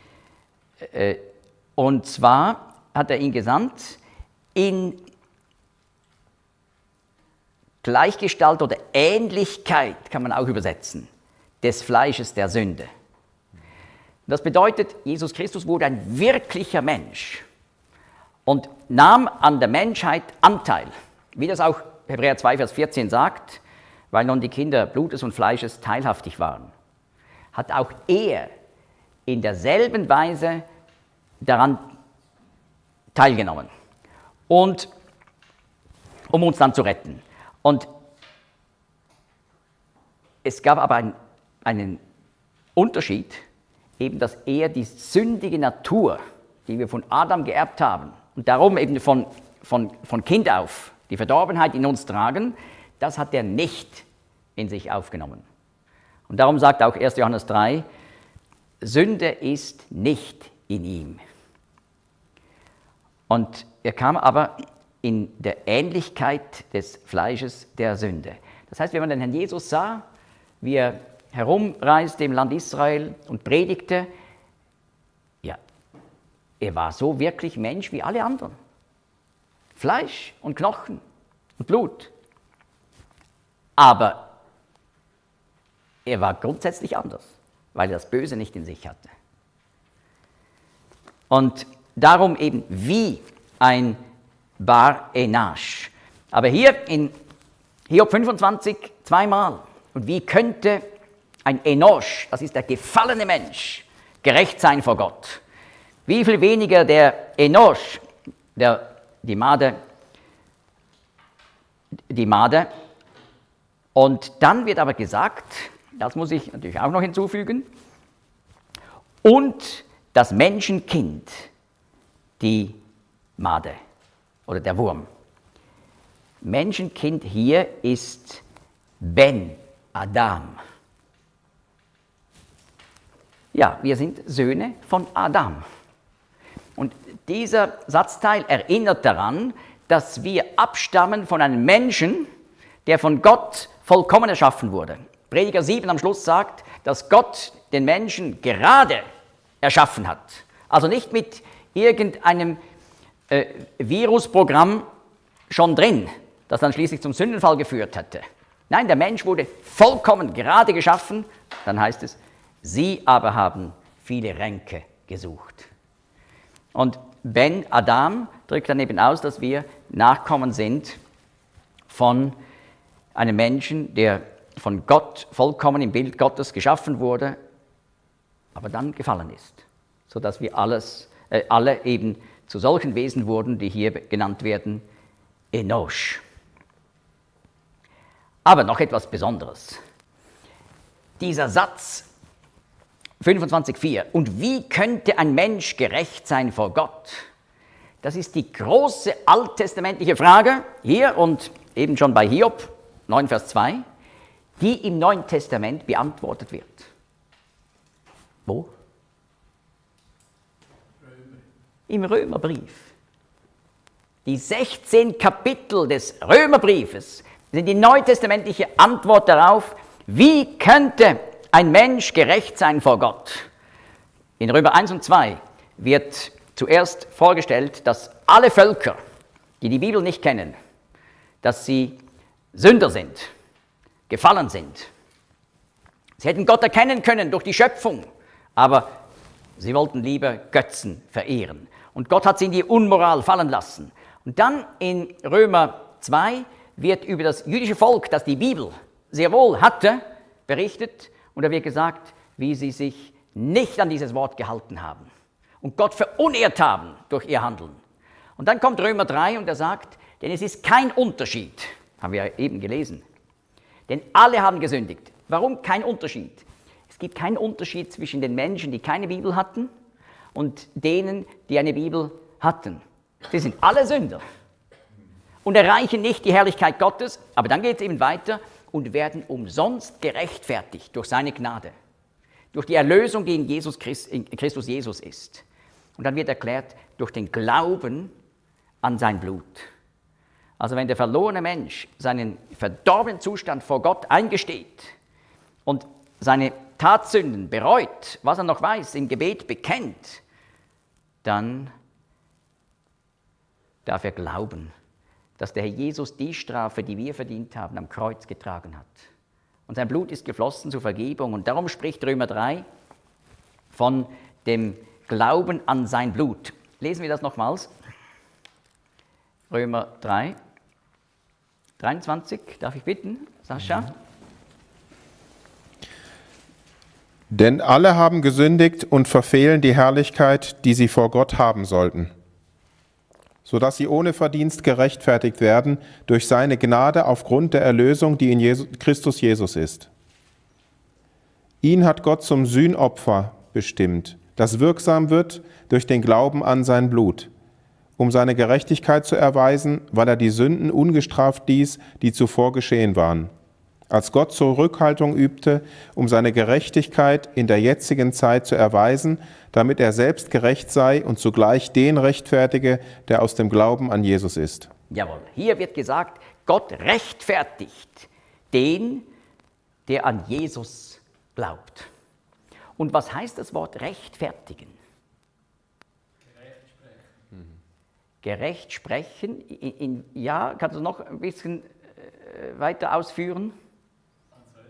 Und zwar hat er ihn gesandt in Gleichgestalt oder Ähnlichkeit, kann man auch übersetzen, des Fleisches der Sünde. Das bedeutet, Jesus Christus wurde ein wirklicher Mensch und nahm an der Menschheit Anteil, wie das auch Hebräer 2, Vers 14 sagt, weil nun die Kinder Blutes und Fleisches teilhaftig waren. Hat auch er in derselben Weise daran teilgenommen. Und um uns dann zu retten. Und es gab aber einen Unterschied, eben dass er die sündige Natur, die wir von Adam geerbt haben und darum eben von Kind auf die Verdorbenheit in uns tragen, das hat er nicht in sich aufgenommen. Und darum sagt auch 1. Johannes 3, Sünde ist nicht in ihm. Und er kam aber in der Ähnlichkeit des Fleisches der Sünde. Das heißt, wenn man den Herrn Jesus sah, wie er herumreiste im Land Israel und predigte, ja, er war so wirklich Mensch wie alle anderen. Fleisch und Knochen und Blut. Aber er war grundsätzlich anders, weil er das Böse nicht in sich hatte. Und darum eben wie ein Bar Enash. Aber hier in Hiob 25 zweimal. Und wie könnte ein Enosh, das ist der gefallene Mensch, gerecht sein vor Gott? Wie viel weniger der Enosh, die Made. Und dann wird aber gesagt, das muss ich natürlich auch noch hinzufügen, und das Menschenkind, die Made oder der Wurm. Menschenkind hier ist Ben Adam. Ja, wir sind Söhne von Adam. Und dieser Satzteil erinnert daran, dass wir abstammen von einem Menschen, der von Gott vollkommen erschaffen wurde. Prediger 7 am Schluss sagt, dass Gott den Menschen gerade erschaffen hat. Also nicht mit irgendeinem Virusprogramm schon drin, das dann schließlich zum Sündenfall geführt hätte. Nein, der Mensch wurde vollkommen gerade geschaffen. Dann heißt es, sie aber haben viele Ränke gesucht. Und Ben Adam drückt dann eben aus, dass wir Nachkommen sind von einem Menschen, der von Gott vollkommen im Bild Gottes geschaffen wurde, aber dann gefallen ist, sodass wir alle eben zu solchen Wesen wurden, die hier genannt werden, Enosh. Aber noch etwas Besonderes. Dieser Satz 25,4, und wie könnte ein Mensch gerecht sein vor Gott? Das ist die große alttestamentliche Frage, hier und eben schon bei Hiob 9, Vers 2, die im Neuen Testament beantwortet wird. Wo? Im Römerbrief. Die 16 Kapitel des Römerbriefes sind die neutestamentliche Antwort darauf, wie könnte ein Mensch gerecht sein vor Gott. In Römer 1 und 2 wird zuerst vorgestellt, dass alle Völker, die die Bibel nicht kennen, dass sie Sünder sind, gefallen sind. Sie hätten Gott erkennen können durch die Schöpfung, aber sie wollten lieber Götzen verehren. Und Gott hat sie in die Unmoral fallen lassen. Und dann in Römer 2 wird über das jüdische Volk, das die Bibel sehr wohl hatte, berichtet. Und da wird gesagt, wie sie sich nicht an dieses Wort gehalten haben und Gott verunehrt haben durch ihr Handeln. Und dann kommt Römer 3 und er sagt, denn es ist kein Unterschied, haben wir ja eben gelesen, denn alle haben gesündigt. Warum kein Unterschied? Es gibt keinen Unterschied zwischen den Menschen, die keine Bibel hatten, und denen, die eine Bibel hatten. Sie sind alle Sünder und erreichen nicht die Herrlichkeit Gottes, aber dann geht es eben weiter und werden umsonst gerechtfertigt durch seine Gnade, durch die Erlösung, die in Christus Jesus ist. Und dann wird erklärt, durch den Glauben an sein Blut. Also wenn der verlorene Mensch seinen verdorbenen Zustand vor Gott eingesteht und seine Tatsünden bereut, was er noch weiß, im Gebet bekennt, dann darf er glauben, dass der Herr Jesus die Strafe, die wir verdient haben, am Kreuz getragen hat. Und sein Blut ist geflossen zur Vergebung. Und darum spricht Römer 3 von dem Glauben an sein Blut. Lesen wir das nochmals. Römer 3, 23, darf ich bitten, Sascha? Denn alle haben gesündigt und verfehlen die Herrlichkeit, die sie vor Gott haben sollten, sodass sie ohne Verdienst gerechtfertigt werden durch seine Gnade aufgrund der Erlösung, die in Christus Jesus ist. Ihn hat Gott zum Sühnopfer bestimmt, das wirksam wird durch den Glauben an sein Blut, um seine Gerechtigkeit zu erweisen, weil er die Sünden ungestraft ließ, die zuvor geschehen waren. Als Gott Zurückhaltung übte, um seine Gerechtigkeit in der jetzigen Zeit zu erweisen, damit er selbst gerecht sei und zugleich den rechtfertige, der aus dem Glauben an Jesus ist. Jawohl, hier wird gesagt, Gott rechtfertigt den, der an Jesus glaubt. Und was heißt das Wort rechtfertigen? Gerecht sprechen. Ja, kannst du noch ein bisschen weiter ausführen? Also,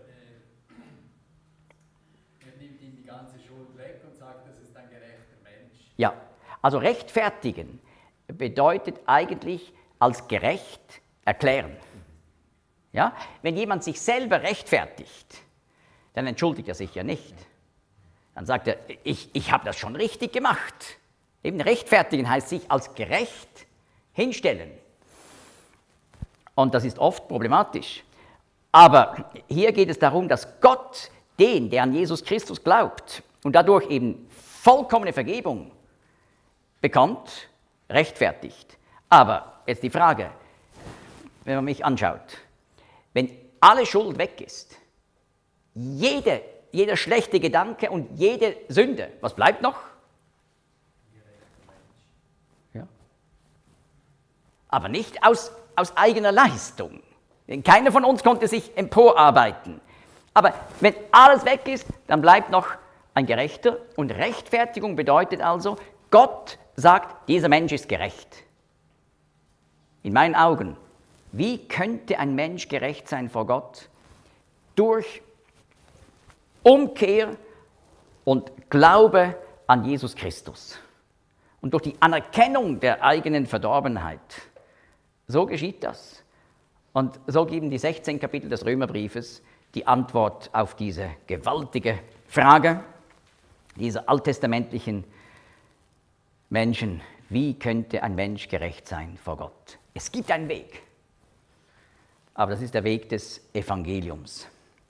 er nimmt ihm die ganze Schuld weg und sagt, das ist ein gerechter Mensch. Ja, also rechtfertigen bedeutet eigentlich als gerecht erklären. Ja? Wenn jemand sich selber rechtfertigt, dann entschuldigt er sich ja nicht. Dann sagt er, ich habe das schon richtig gemacht. Eben rechtfertigen heißt sich als gerecht hinstellen. Und das ist oft problematisch. Aber hier geht es darum, dass Gott den, der an Jesus Christus glaubt und dadurch eben vollkommene Vergebung bekommt, rechtfertigt. Aber jetzt die Frage, wenn man mich anschaut, wenn alle Schuld weg ist, jeder schlechte Gedanke und jede Sünde, was bleibt noch? Ja. Aber nicht aus eigener Leistung. Denn keiner von uns konnte sich emporarbeiten. Aber wenn alles weg ist, dann bleibt noch ein Gerechter. Und Rechtfertigung bedeutet also, Gott sagt, dieser Mensch ist gerecht. In meinen Augen, wie könnte ein Mensch gerecht sein vor Gott? Durch Umkehr und Glaube an Jesus Christus. Und durch die Anerkennung der eigenen Verdorbenheit. So geschieht das. Und so geben die 16 Kapitel des Römerbriefes die Antwort auf diese gewaltige Frage dieser alttestamentlichen Menschen. Wie könnte ein Mensch gerecht sein vor Gott? Es gibt einen Weg. Aber das ist der Weg des Evangeliums.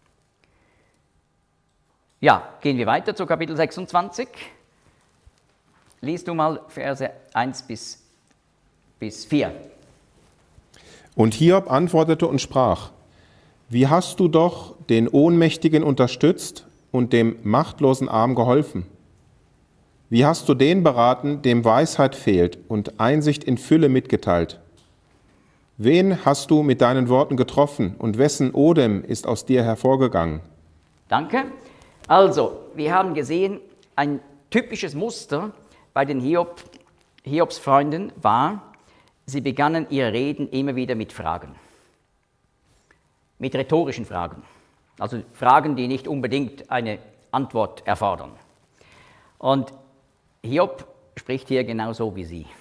Ja, gehen wir weiter zu Kapitel 26. Lies du mal Verse 1 bis 4. Und Hiob antwortete und sprach, wie hast du doch den Ohnmächtigen unterstützt und dem machtlosen Arm geholfen? Wie hast du den beraten, dem Weisheit fehlt und Einsicht in Fülle mitgeteilt? Wen hast du mit deinen Worten getroffen und wessen Odem ist aus dir hervorgegangen? Danke. Also, wir haben gesehen, ein typisches Muster bei den Hiobsfreunden war, sie begannen ihre Reden immer wieder mit Fragen. Mit rhetorischen Fragen. Also Fragen, die nicht unbedingt eine Antwort erfordern. Und Hiob spricht hier genauso wie sie.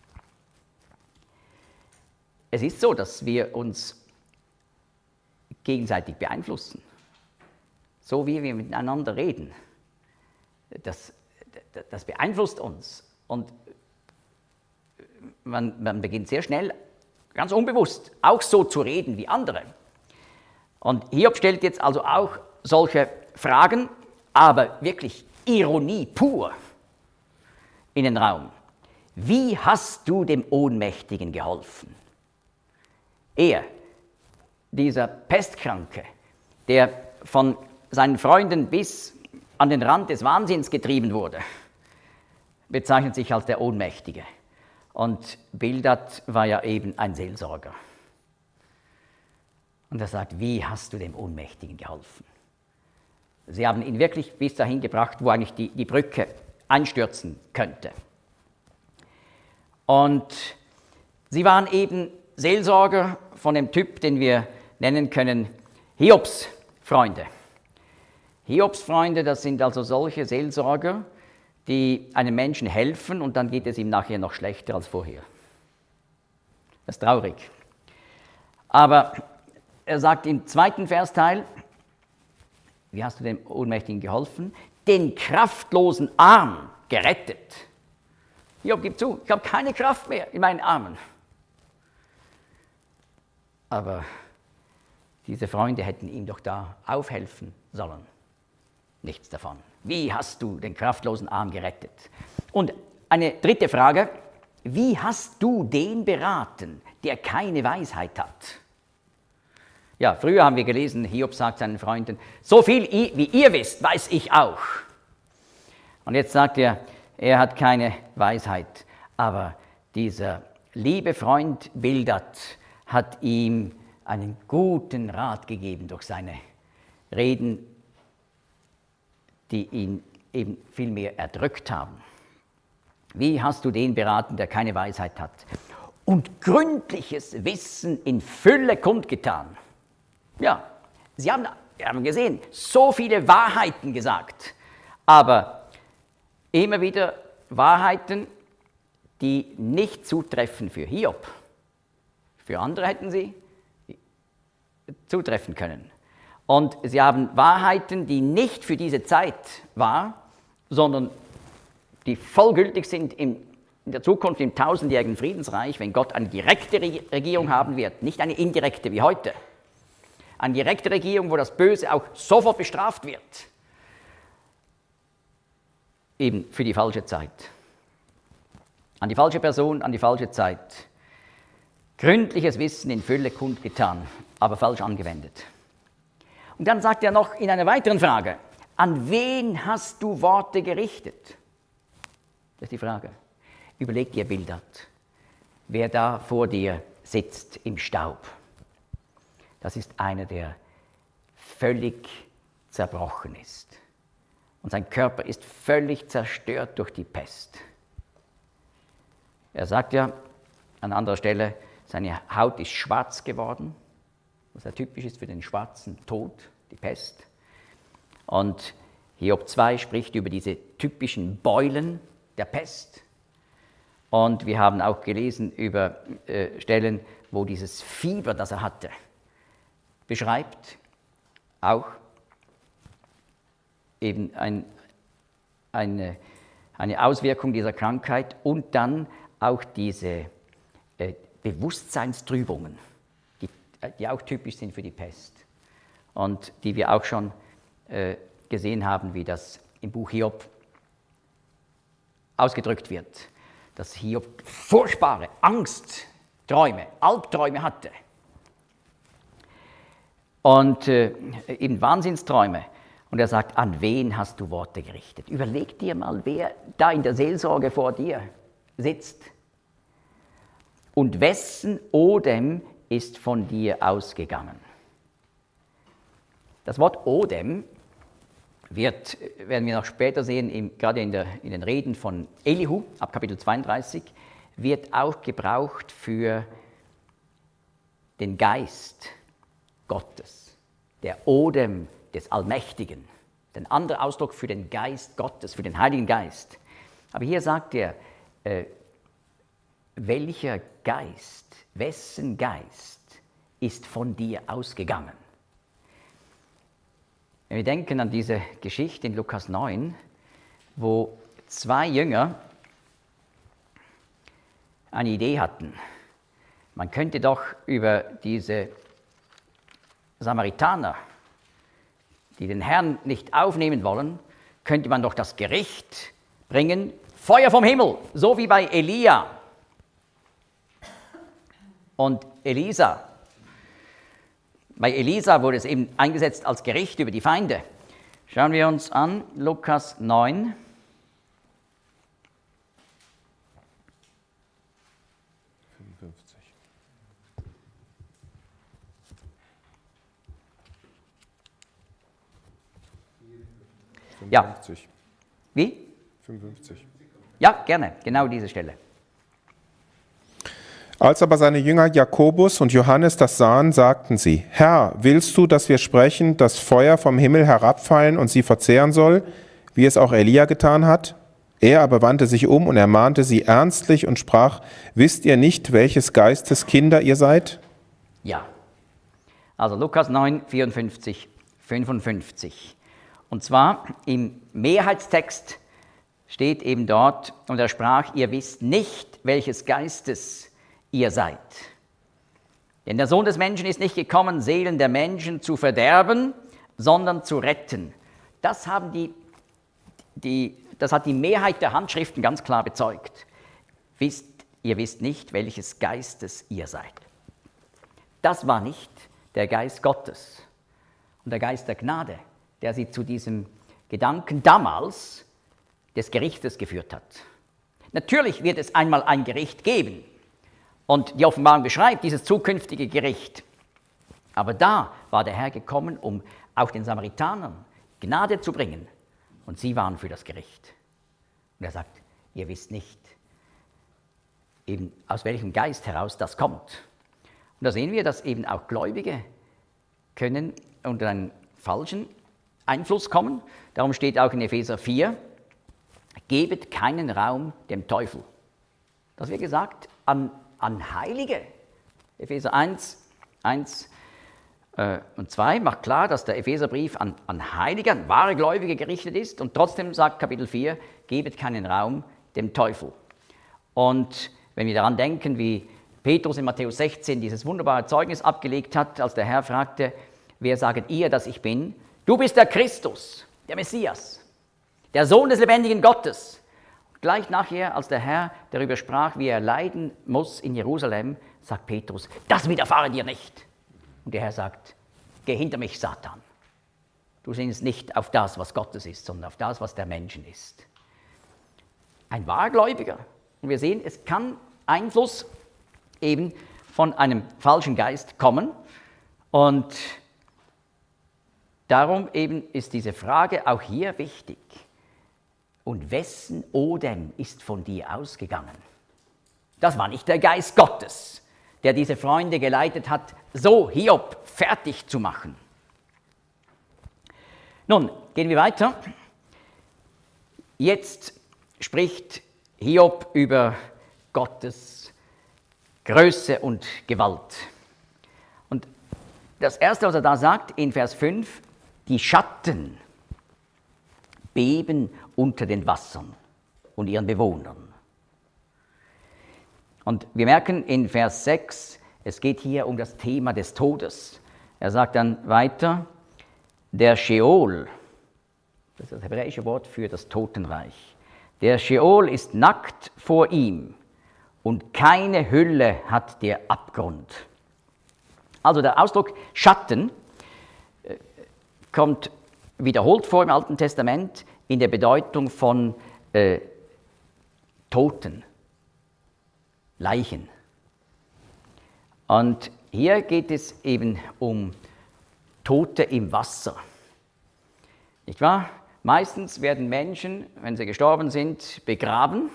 Es ist so, dass wir uns gegenseitig beeinflussen. So wie wir miteinander reden. Das beeinflusst uns. Und man beginnt sehr schnell, ganz unbewusst, auch so zu reden wie andere. Und Hiob stellt jetzt also auch solche Fragen, aber wirklich Ironie pur in den Raum. Wie hast du dem Ohnmächtigen geholfen? Er, dieser Pestkranke, der von seinen Freunden bis an den Rand des Wahnsinns getrieben wurde, bezeichnet sich als der Ohnmächtige. Und Bildad war ja eben ein Seelsorger. Und er sagt, wie hast du dem Ohnmächtigen geholfen? Sie haben ihn wirklich bis dahin gebracht, wo eigentlich die Brücke einstürzen könnte. Und sie waren eben Seelsorger von dem Typ, den wir nennen können Hiobsfreunde. Hiobsfreunde, das sind also solche Seelsorger, die einem Menschen helfen und dann geht es ihm nachher noch schlechter als vorher. Das ist traurig. Aber er sagt im zweiten Versteil, wie hast du dem Ohnmächtigen geholfen? Den kraftlosen Arm gerettet. Hiob gibt zu, ich habe keine Kraft mehr in meinen Armen. Aber diese Freunde hätten ihm doch da aufhelfen sollen. Nichts davon. Wie hast du den kraftlosen Arm gerettet? Und eine dritte Frage, wie hast du den beraten, der keine Weisheit hat? Ja, früher haben wir gelesen, Hiob sagt seinen Freunden, so viel wie ihr wisst, weiß ich auch. Und jetzt sagt er hat keine Weisheit, aber dieser liebe Freund Bildad hat ihm einen guten Rat gegeben durch seine Reden, die ihn eben viel mehr erdrückt haben. Wie hast du den beraten, der keine Weisheit hat und gründliches Wissen in Fülle kundgetan? Ja, Sie haben gesehen, so viele Wahrheiten gesagt, aber immer wieder Wahrheiten, die nicht zutreffen für Hiob. Für andere hätten sie zutreffen können. Und sie haben Wahrheiten, die nicht für diese Zeit war, sondern die vollgültig sind in der Zukunft im tausendjährigen Friedensreich, wenn Gott eine direkte Regierung haben wird, nicht eine indirekte wie heute. Eine direkte Regierung, wo das Böse auch sofort bestraft wird. Eben für die falsche Zeit. An die falsche Person, an die falsche Zeit. Gründliches Wissen in Fülle kundgetan, aber falsch angewendet. Und dann sagt er noch in einer weiteren Frage, an wen hast du Worte gerichtet? Das ist die Frage. Überleg dir, Bildad, wer da vor dir sitzt im Staub. Das ist einer, der völlig zerbrochen ist. Und sein Körper ist völlig zerstört durch die Pest. Er sagt ja an anderer Stelle, seine Haut ist schwarz geworden, was ja typisch ist für den schwarzen Tod, die Pest. Und Hiob 2 spricht über diese typischen Beulen der Pest. Und wir haben auch gelesen über Stellen, wo dieses Fieber, das er hatte, beschreibt, auch eben eine Auswirkung dieser Krankheit und dann auch diese Bewusstseinstrübungen, die auch typisch sind für die Pest und die wir auch schon gesehen haben, wie das im Buch Hiob ausgedrückt wird, dass Hiob furchtbare Angstträume, Albträume hatte und eben Wahnsinnsträume. Und er sagt, an wen hast du Worte gerichtet? Überleg dir mal, wer da in der Seelsorge vor dir sitzt. Und wessen Odem ist von dir ausgegangen? Das Wort Odem werden wir noch später sehen, gerade in den Reden von Elihu, ab Kapitel 32, wird auch gebraucht für den Geist Gottes, der Odem des Allmächtigen, ein anderer Ausdruck für den Geist Gottes, für den Heiligen Geist. Aber hier sagt er, welcher Geist, wessen Geist ist von dir ausgegangen? Wenn wir denken an diese Geschichte in Lukas 9, wo zwei Jünger eine Idee hatten, man könnte doch über diese Samaritaner, die den Herrn nicht aufnehmen wollen, könnte man doch das Gericht bringen, Feuer vom Himmel, so wie bei Elia und Elisa. Bei Elisa wurde es eben eingesetzt als Gericht über die Feinde. Schauen wir uns an, Lukas 9. Ja. 55. Wie? 55. Ja, gerne, genau diese Stelle. Als aber seine Jünger Jakobus und Johannes das sahen, sagten sie, Herr, willst du, dass wir sprechen, dass Feuer vom Himmel herabfallen und sie verzehren soll, wie es auch Elia getan hat? Er aber wandte sich um und ermahnte sie ernstlich und sprach, wisst ihr nicht, welches Geistes Kinder ihr seid? Ja. Also Lukas 9, 54, 55. Und zwar im Mehrheitstext steht eben dort, und er sprach, ihr wisst nicht, welches Geistes ihr seid. Denn der Sohn des Menschen ist nicht gekommen, Seelen der Menschen zu verderben, sondern zu retten. Das hat die Mehrheit der Handschriften ganz klar bezeugt. Ihr wisst nicht, welches Geistes ihr seid. Das war nicht der Geist Gottes und der Geist der Gnade, der sie zu diesem Gedanken damals des Gerichtes geführt hat. Natürlich wird es einmal ein Gericht geben und die Offenbarung beschreibt dieses zukünftige Gericht. Aber da war der Herr gekommen, um auch den Samaritanern Gnade zu bringen und sie waren für das Gericht. Und er sagt, ihr wisst nicht, eben aus welchem Geist heraus das kommt. Und da sehen wir, dass eben auch Gläubige können unter einen falschen Einfluss kommen. Darum steht auch in Epheser 4, gebet keinen Raum dem Teufel. Das wird gesagt an Heilige. Epheser 1 und 2 macht klar, dass der Epheserbrief an Heilige, an wahre Gläubige gerichtet ist. Und trotzdem sagt Kapitel 4, gebet keinen Raum dem Teufel. Und wenn wir daran denken, wie Petrus in Matthäus 16 dieses wunderbare Zeugnis abgelegt hat, als der Herr fragte, wer saget ihr, dass ich bin? Du bist der Christus, der Messias, der Sohn des lebendigen Gottes. Und gleich nachher, als der Herr darüber sprach, wie er leiden muss in Jerusalem, sagt Petrus, das widerfahre dir nicht. Und der Herr sagt, geh hinter mich, Satan. Du sinnst nicht auf das, was Gottes ist, sondern auf das, was der Menschen ist. Ein Wahrgläubiger. Und wir sehen, es kann Einfluss eben von einem falschen Geist kommen. Und darum eben ist diese Frage auch hier wichtig. Und wessen Odem ist von dir ausgegangen? Das war nicht der Geist Gottes, der diese Freunde geleitet hat, so Hiob fertig zu machen. Nun, gehen wir weiter. Jetzt spricht Hiob über Gottes Größe und Gewalt. Und das Erste, was er da sagt, in Vers 5, die Schatten beben unter den Wassern und ihren Bewohnern. Und wir merken in Vers 6, es geht hier um das Thema des Todes. Er sagt dann weiter, der Scheol, das ist das hebräische Wort für das Totenreich, der Scheol ist nackt vor ihm und keine Hülle hat der Abgrund. Also der Ausdruck Schatten kommt wiederholt vor im Alten Testament in der Bedeutung von Toten, Leichen. Und hier geht es eben um Tote im Wasser. Nicht wahr? Meistens werden Menschen, wenn sie gestorben sind, begraben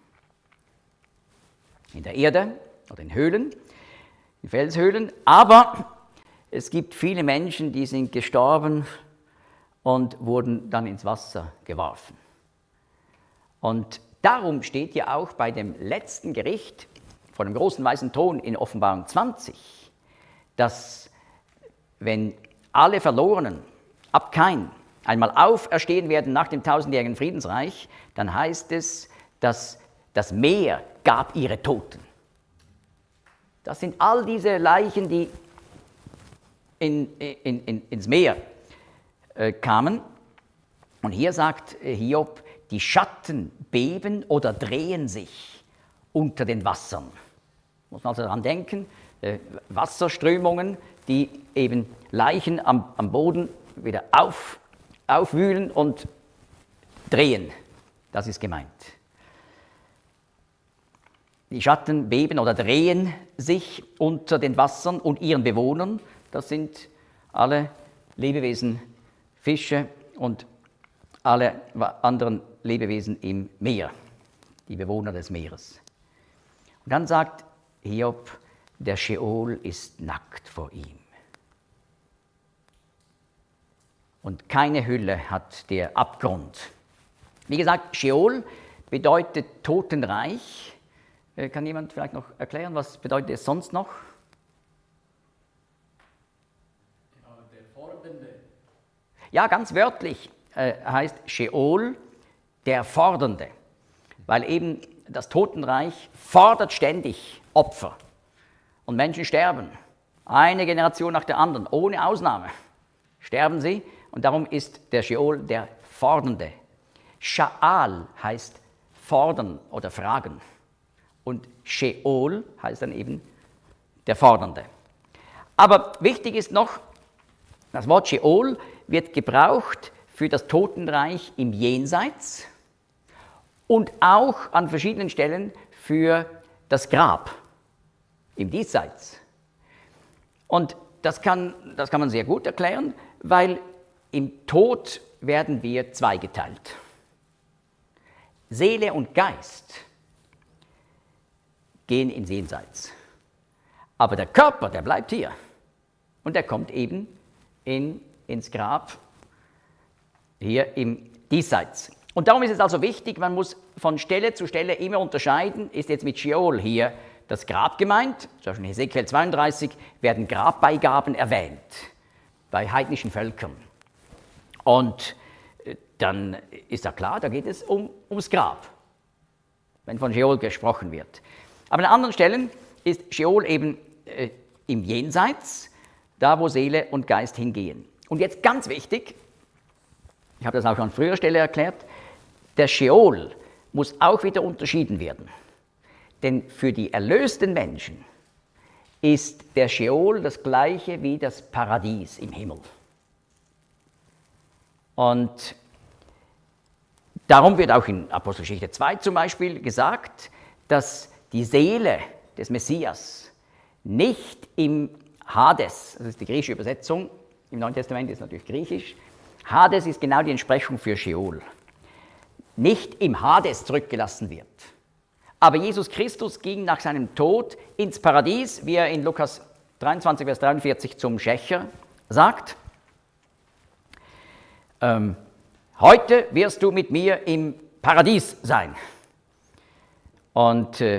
in der Erde oder in Höhlen, in Felshöhlen. Aber es gibt viele Menschen, die sind gestorben und wurden dann ins Wasser geworfen. Und darum steht ja auch bei dem letzten Gericht von dem großen weißen Thron in Offenbarung 20, dass wenn alle Verlorenen ab Kain einmal auferstehen werden nach dem tausendjährigen Friedensreich, dann heißt es, dass das Meer gab ihre Toten. Das sind all diese Leichen, die ins Meer kamen. Und hier sagt Hiob, die Schatten beben oder drehen sich unter den Wassern. Muss man also daran denken, Wasserströmungen, die eben Leichen am Boden wieder aufwühlen und drehen. Das ist gemeint. Die Schatten beben oder drehen sich unter den Wassern und ihren Bewohnern. Das sind alle Lebewesen, Fische und alle anderen Lebewesen im Meer, die Bewohner des Meeres. Und dann sagt Hiob, der Scheol ist nackt vor ihm. Und keine Hülle hat der Abgrund. Wie gesagt, Scheol bedeutet Totenreich. Kann jemand vielleicht noch erklären, was bedeutet es sonst noch? Ja, der Fordernde. Ja, ganz wörtlich heißt Scheol der Fordernde, weil eben das Totenreich fordert ständig Opfer und Menschen sterben. Eine Generation nach der anderen, ohne Ausnahme, sterben sie Und darum ist der Scheol der Fordernde. Sha'al heißt fordern oder fragen. Und Sheol heißt dann eben der Fordernde. Aber wichtig ist noch, das Wort Sheol wird gebraucht für das Totenreich im Jenseits und auch an verschiedenen Stellen für das Grab im Diesseits. Und das kann man sehr gut erklären, weil im Tod werden wir zweigeteilt. Seele und Geist gehen ins Jenseits. Aber der Körper, der bleibt hier. Und der kommt eben ins Grab, hier im Diesseits. Und darum ist es also wichtig, man muss von Stelle zu Stelle immer unterscheiden, ist jetzt mit Sheol hier das Grab gemeint, zum Beispiel in Hesekiel 32 werden Grabbeigaben erwähnt, bei heidnischen Völkern. Und dann ist ja klar, da geht es ums Grab, wenn von Sheol gesprochen wird. Aber an anderen Stellen ist Sheol eben im Jenseits, da wo Seele und Geist hingehen. Und jetzt ganz wichtig, ich habe das auch an früherer Stelle erklärt, der Sheol muss auch wieder unterschieden werden. Denn für die erlösten Menschen ist der Sheol das gleiche wie das Paradies im Himmel. Und darum wird auch in Apostelgeschichte 2 zum Beispiel gesagt, dass die Seele des Messias nicht im Hades, das ist die griechische Übersetzung, im Neuen Testament ist natürlich griechisch, Hades ist genau die Entsprechung für Sheol, nicht im Hades zurückgelassen wird. Aber Jesus Christus ging nach seinem Tod ins Paradies, wie er in Lukas 23, Vers 43 zum Schächer sagt. Heute wirst du mit mir im Paradies sein. Und der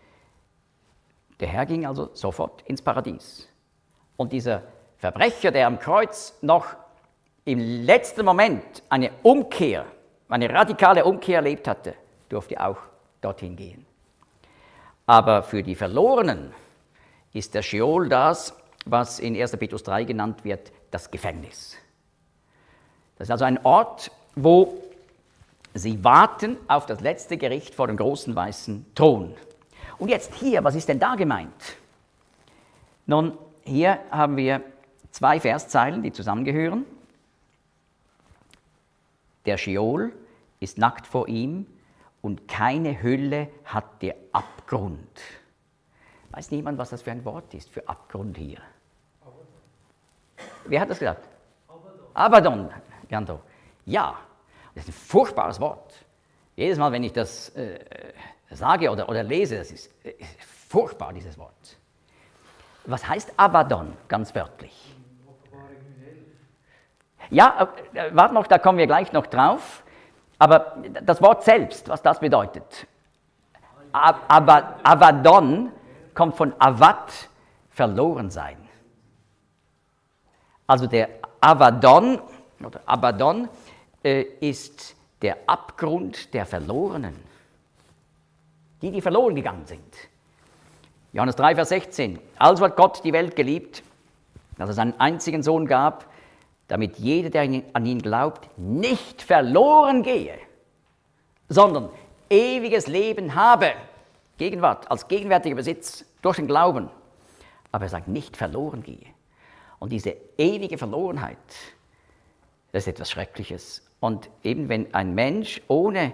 Herr ging also sofort ins Paradies. Und dieser Verbrecher, der am Kreuz noch im letzten Moment eine Umkehr, eine radikale Umkehr erlebt hatte, durfte auch dorthin gehen. Aber für die Verlorenen ist der Sheol das, was in 1. Petrus 3 genannt wird, das Gefängnis. Das ist also ein Ort, wo sie warten auf das letzte Gericht vor dem großen weißen Thron. Und jetzt hier, was ist denn da gemeint? Nun, hier haben wir 2 Verszeilen, die zusammengehören. Der Sheol ist nackt vor ihm und keine Hülle hat der Abgrund. Weiß niemand, was das für ein Wort ist, für Abgrund hier? Wer hat das gesagt? Abaddon. Ja, das ist ein furchtbares Wort. Jedes Mal, wenn ich das sage oder lese, das ist furchtbar, dieses Wort. Was heißt Abaddon, ganz wörtlich? Ja, warte noch, da kommen wir gleich noch drauf. Aber das Wort selbst, was das bedeutet. Abaddon kommt von Avad, verloren sein. Also der Abaddon ist der Abgrund der Verlorenen. Die verloren gegangen sind. Johannes 3, Vers 16. Also hat Gott die Welt geliebt, dass es einen einzigen Sohn gab, damit jeder, der an ihn glaubt, nicht verloren gehe, sondern ewiges Leben habe. Gegenwart, als gegenwärtiger Besitz durch den Glauben. Aber er sagt, nicht verloren gehe. Und diese ewige Verlorenheit, das ist etwas Schreckliches. Und eben wenn ein Mensch ohne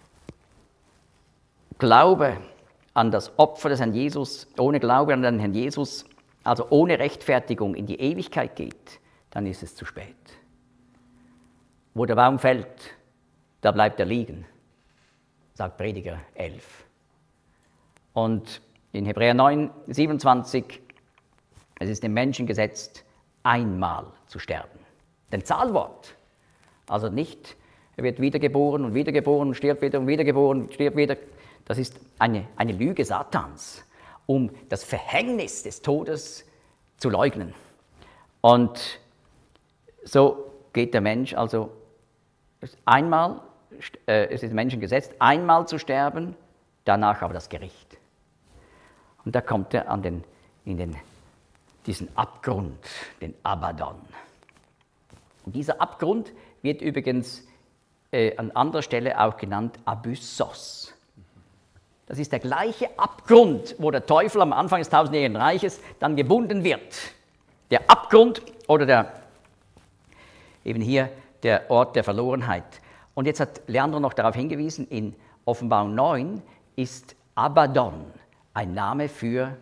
Glaube an das Opfer des Herrn Jesus, ohne Glaube an den Herrn Jesus, also ohne Rechtfertigung in die Ewigkeit geht, dann ist es zu spät. Wo der Baum fällt, da bleibt er liegen, sagt Prediger 11. Und in Hebräer 9, 27, es ist dem Menschen gesetzt, einmal zu sterben. Denn Zahlwort, also nicht, er wird wiedergeboren und stirbt wieder und wiedergeboren und stirbt wieder. Das ist eine Lüge Satans, um das Verhängnis des Todes zu leugnen. Und so geht der Mensch also einmal, es ist dem Menschen gesetzt, einmal zu sterben, danach aber das Gericht. Und da kommt er diesen Abgrund, den Abaddon. Und dieser Abgrund wird übrigens an anderer Stelle auch genannt Abyssos. Das ist der gleiche Abgrund, wo der Teufel am Anfang des tausendjährigen Reiches dann gebunden wird. Der Abgrund oder eben hier der Ort der Verlorenheit. Und jetzt hat Leandro noch darauf hingewiesen, in Offenbarung 9 ist Abaddon ein Name für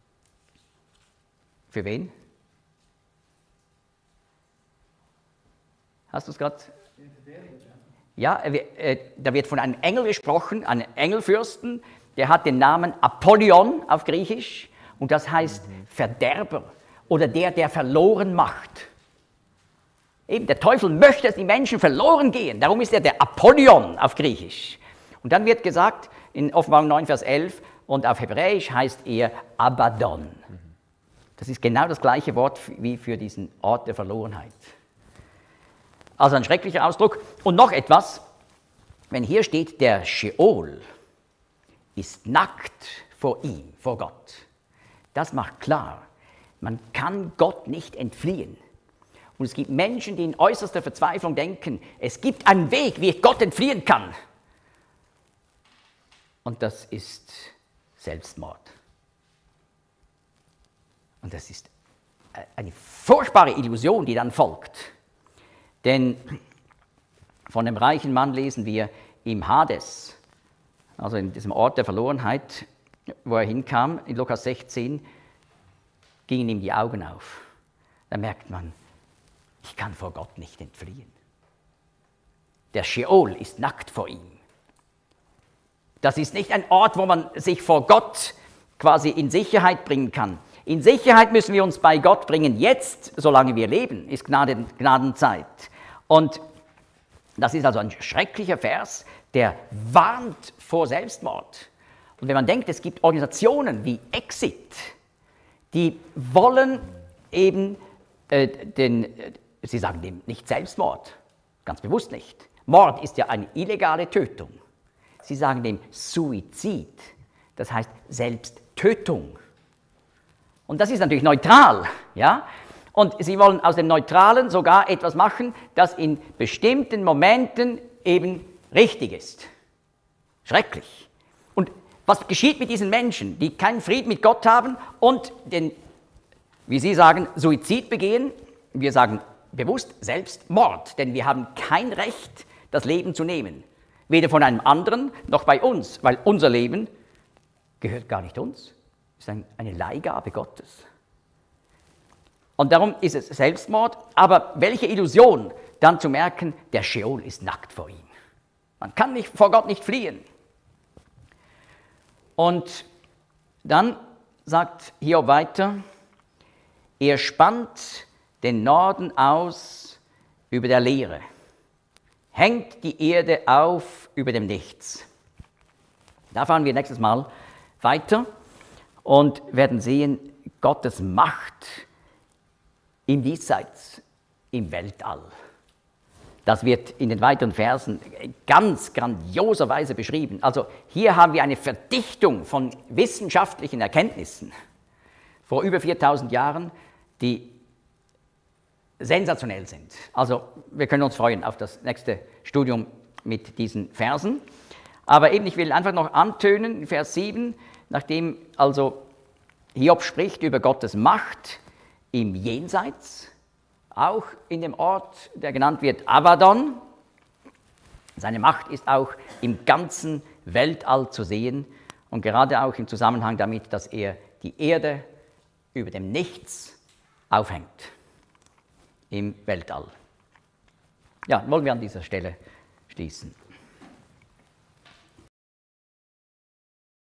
wen? Hast du es gerade? Ja, da wird von einem Engel gesprochen, einem Engelfürsten, der hat den Namen Apollyon auf Griechisch und das heißt Verderber oder der verloren macht. Eben, der Teufel möchte, dass die Menschen verloren gehen, darum ist er der Apollyon auf Griechisch. Und dann wird gesagt in Offenbarung 9, Vers 11, und auf Hebräisch heißt er Abaddon. Das ist genau das gleiche Wort wie für diesen Ort der Verlorenheit. Also ein schrecklicher Ausdruck. Und noch etwas, wenn hier steht, der Scheol ist nackt vor ihm, vor Gott. Das macht klar, man kann Gott nicht entfliehen. Und es gibt Menschen, die in äußerster Verzweiflung denken, es gibt einen Weg, wie ich Gott entfliehen kann. Und das ist Selbstmord. Und das ist eine furchtbare Illusion, die dann folgt. Denn von dem reichen Mann lesen wir im Hades, also in diesem Ort der Verlorenheit, wo er hinkam, in Lukas 16, gingen ihm die Augen auf. Da merkt man, ich kann vor Gott nicht entfliehen. Der Scheol ist nackt vor ihm. Das ist nicht ein Ort, wo man sich vor Gott quasi in Sicherheit bringen kann. In Sicherheit müssen wir uns bei Gott bringen, jetzt, solange wir leben, ist Gnadenzeit. Und das ist also ein schrecklicher Vers, der warnt vor Selbstmord. Und wenn man denkt, es gibt Organisationen wie Exit, die wollen eben sie sagen dem nicht Selbstmord, ganz bewusst nicht. Mord ist ja eine illegale Tötung. Sie sagen dem Suizid, das heißt Selbsttötung. Und das ist natürlich neutral, ja? Und sie wollen aus dem Neutralen sogar etwas machen, das in bestimmten Momenten eben richtig ist. Schrecklich. Und was geschieht mit diesen Menschen, die keinen Frieden mit Gott haben und den, wie sie sagen, Suizid begehen? Wir sagen bewusst Selbstmord, denn wir haben kein Recht, das Leben zu nehmen. Weder von einem anderen noch bei uns, weil unser Leben gehört gar nicht uns. Es ist eine Leihgabe Gottes. Und darum ist es Selbstmord, aber welche Illusion, dann zu merken, der Scheol ist nackt vor ihm. Man kann vor Gott nicht fliehen. Und dann sagt Hiob weiter, er spannt den Norden aus über der Leere, hängt die Erde auf über dem Nichts. Da fahren wir nächstes Mal weiter und werden sehen, Gottes Macht im Diesseits, im Weltall. Das wird in den weiteren Versen ganz grandioser Weise beschrieben. Also hier haben wir eine Verdichtung von wissenschaftlichen Erkenntnissen vor über 4000 Jahren, die sensationell sind. Also wir können uns freuen auf das nächste Studium mit diesen Versen. Aber eben, ich will einfach noch antönen, Vers 7, nachdem also Hiob spricht über Gottes Macht im Jenseits, auch in dem Ort, der genannt wird Abaddon. Seine Macht ist auch im ganzen Weltall zu sehen und gerade auch im Zusammenhang damit, dass er die Erde über dem Nichts aufhängt im Weltall. Ja, wollen wir an dieser Stelle schließen.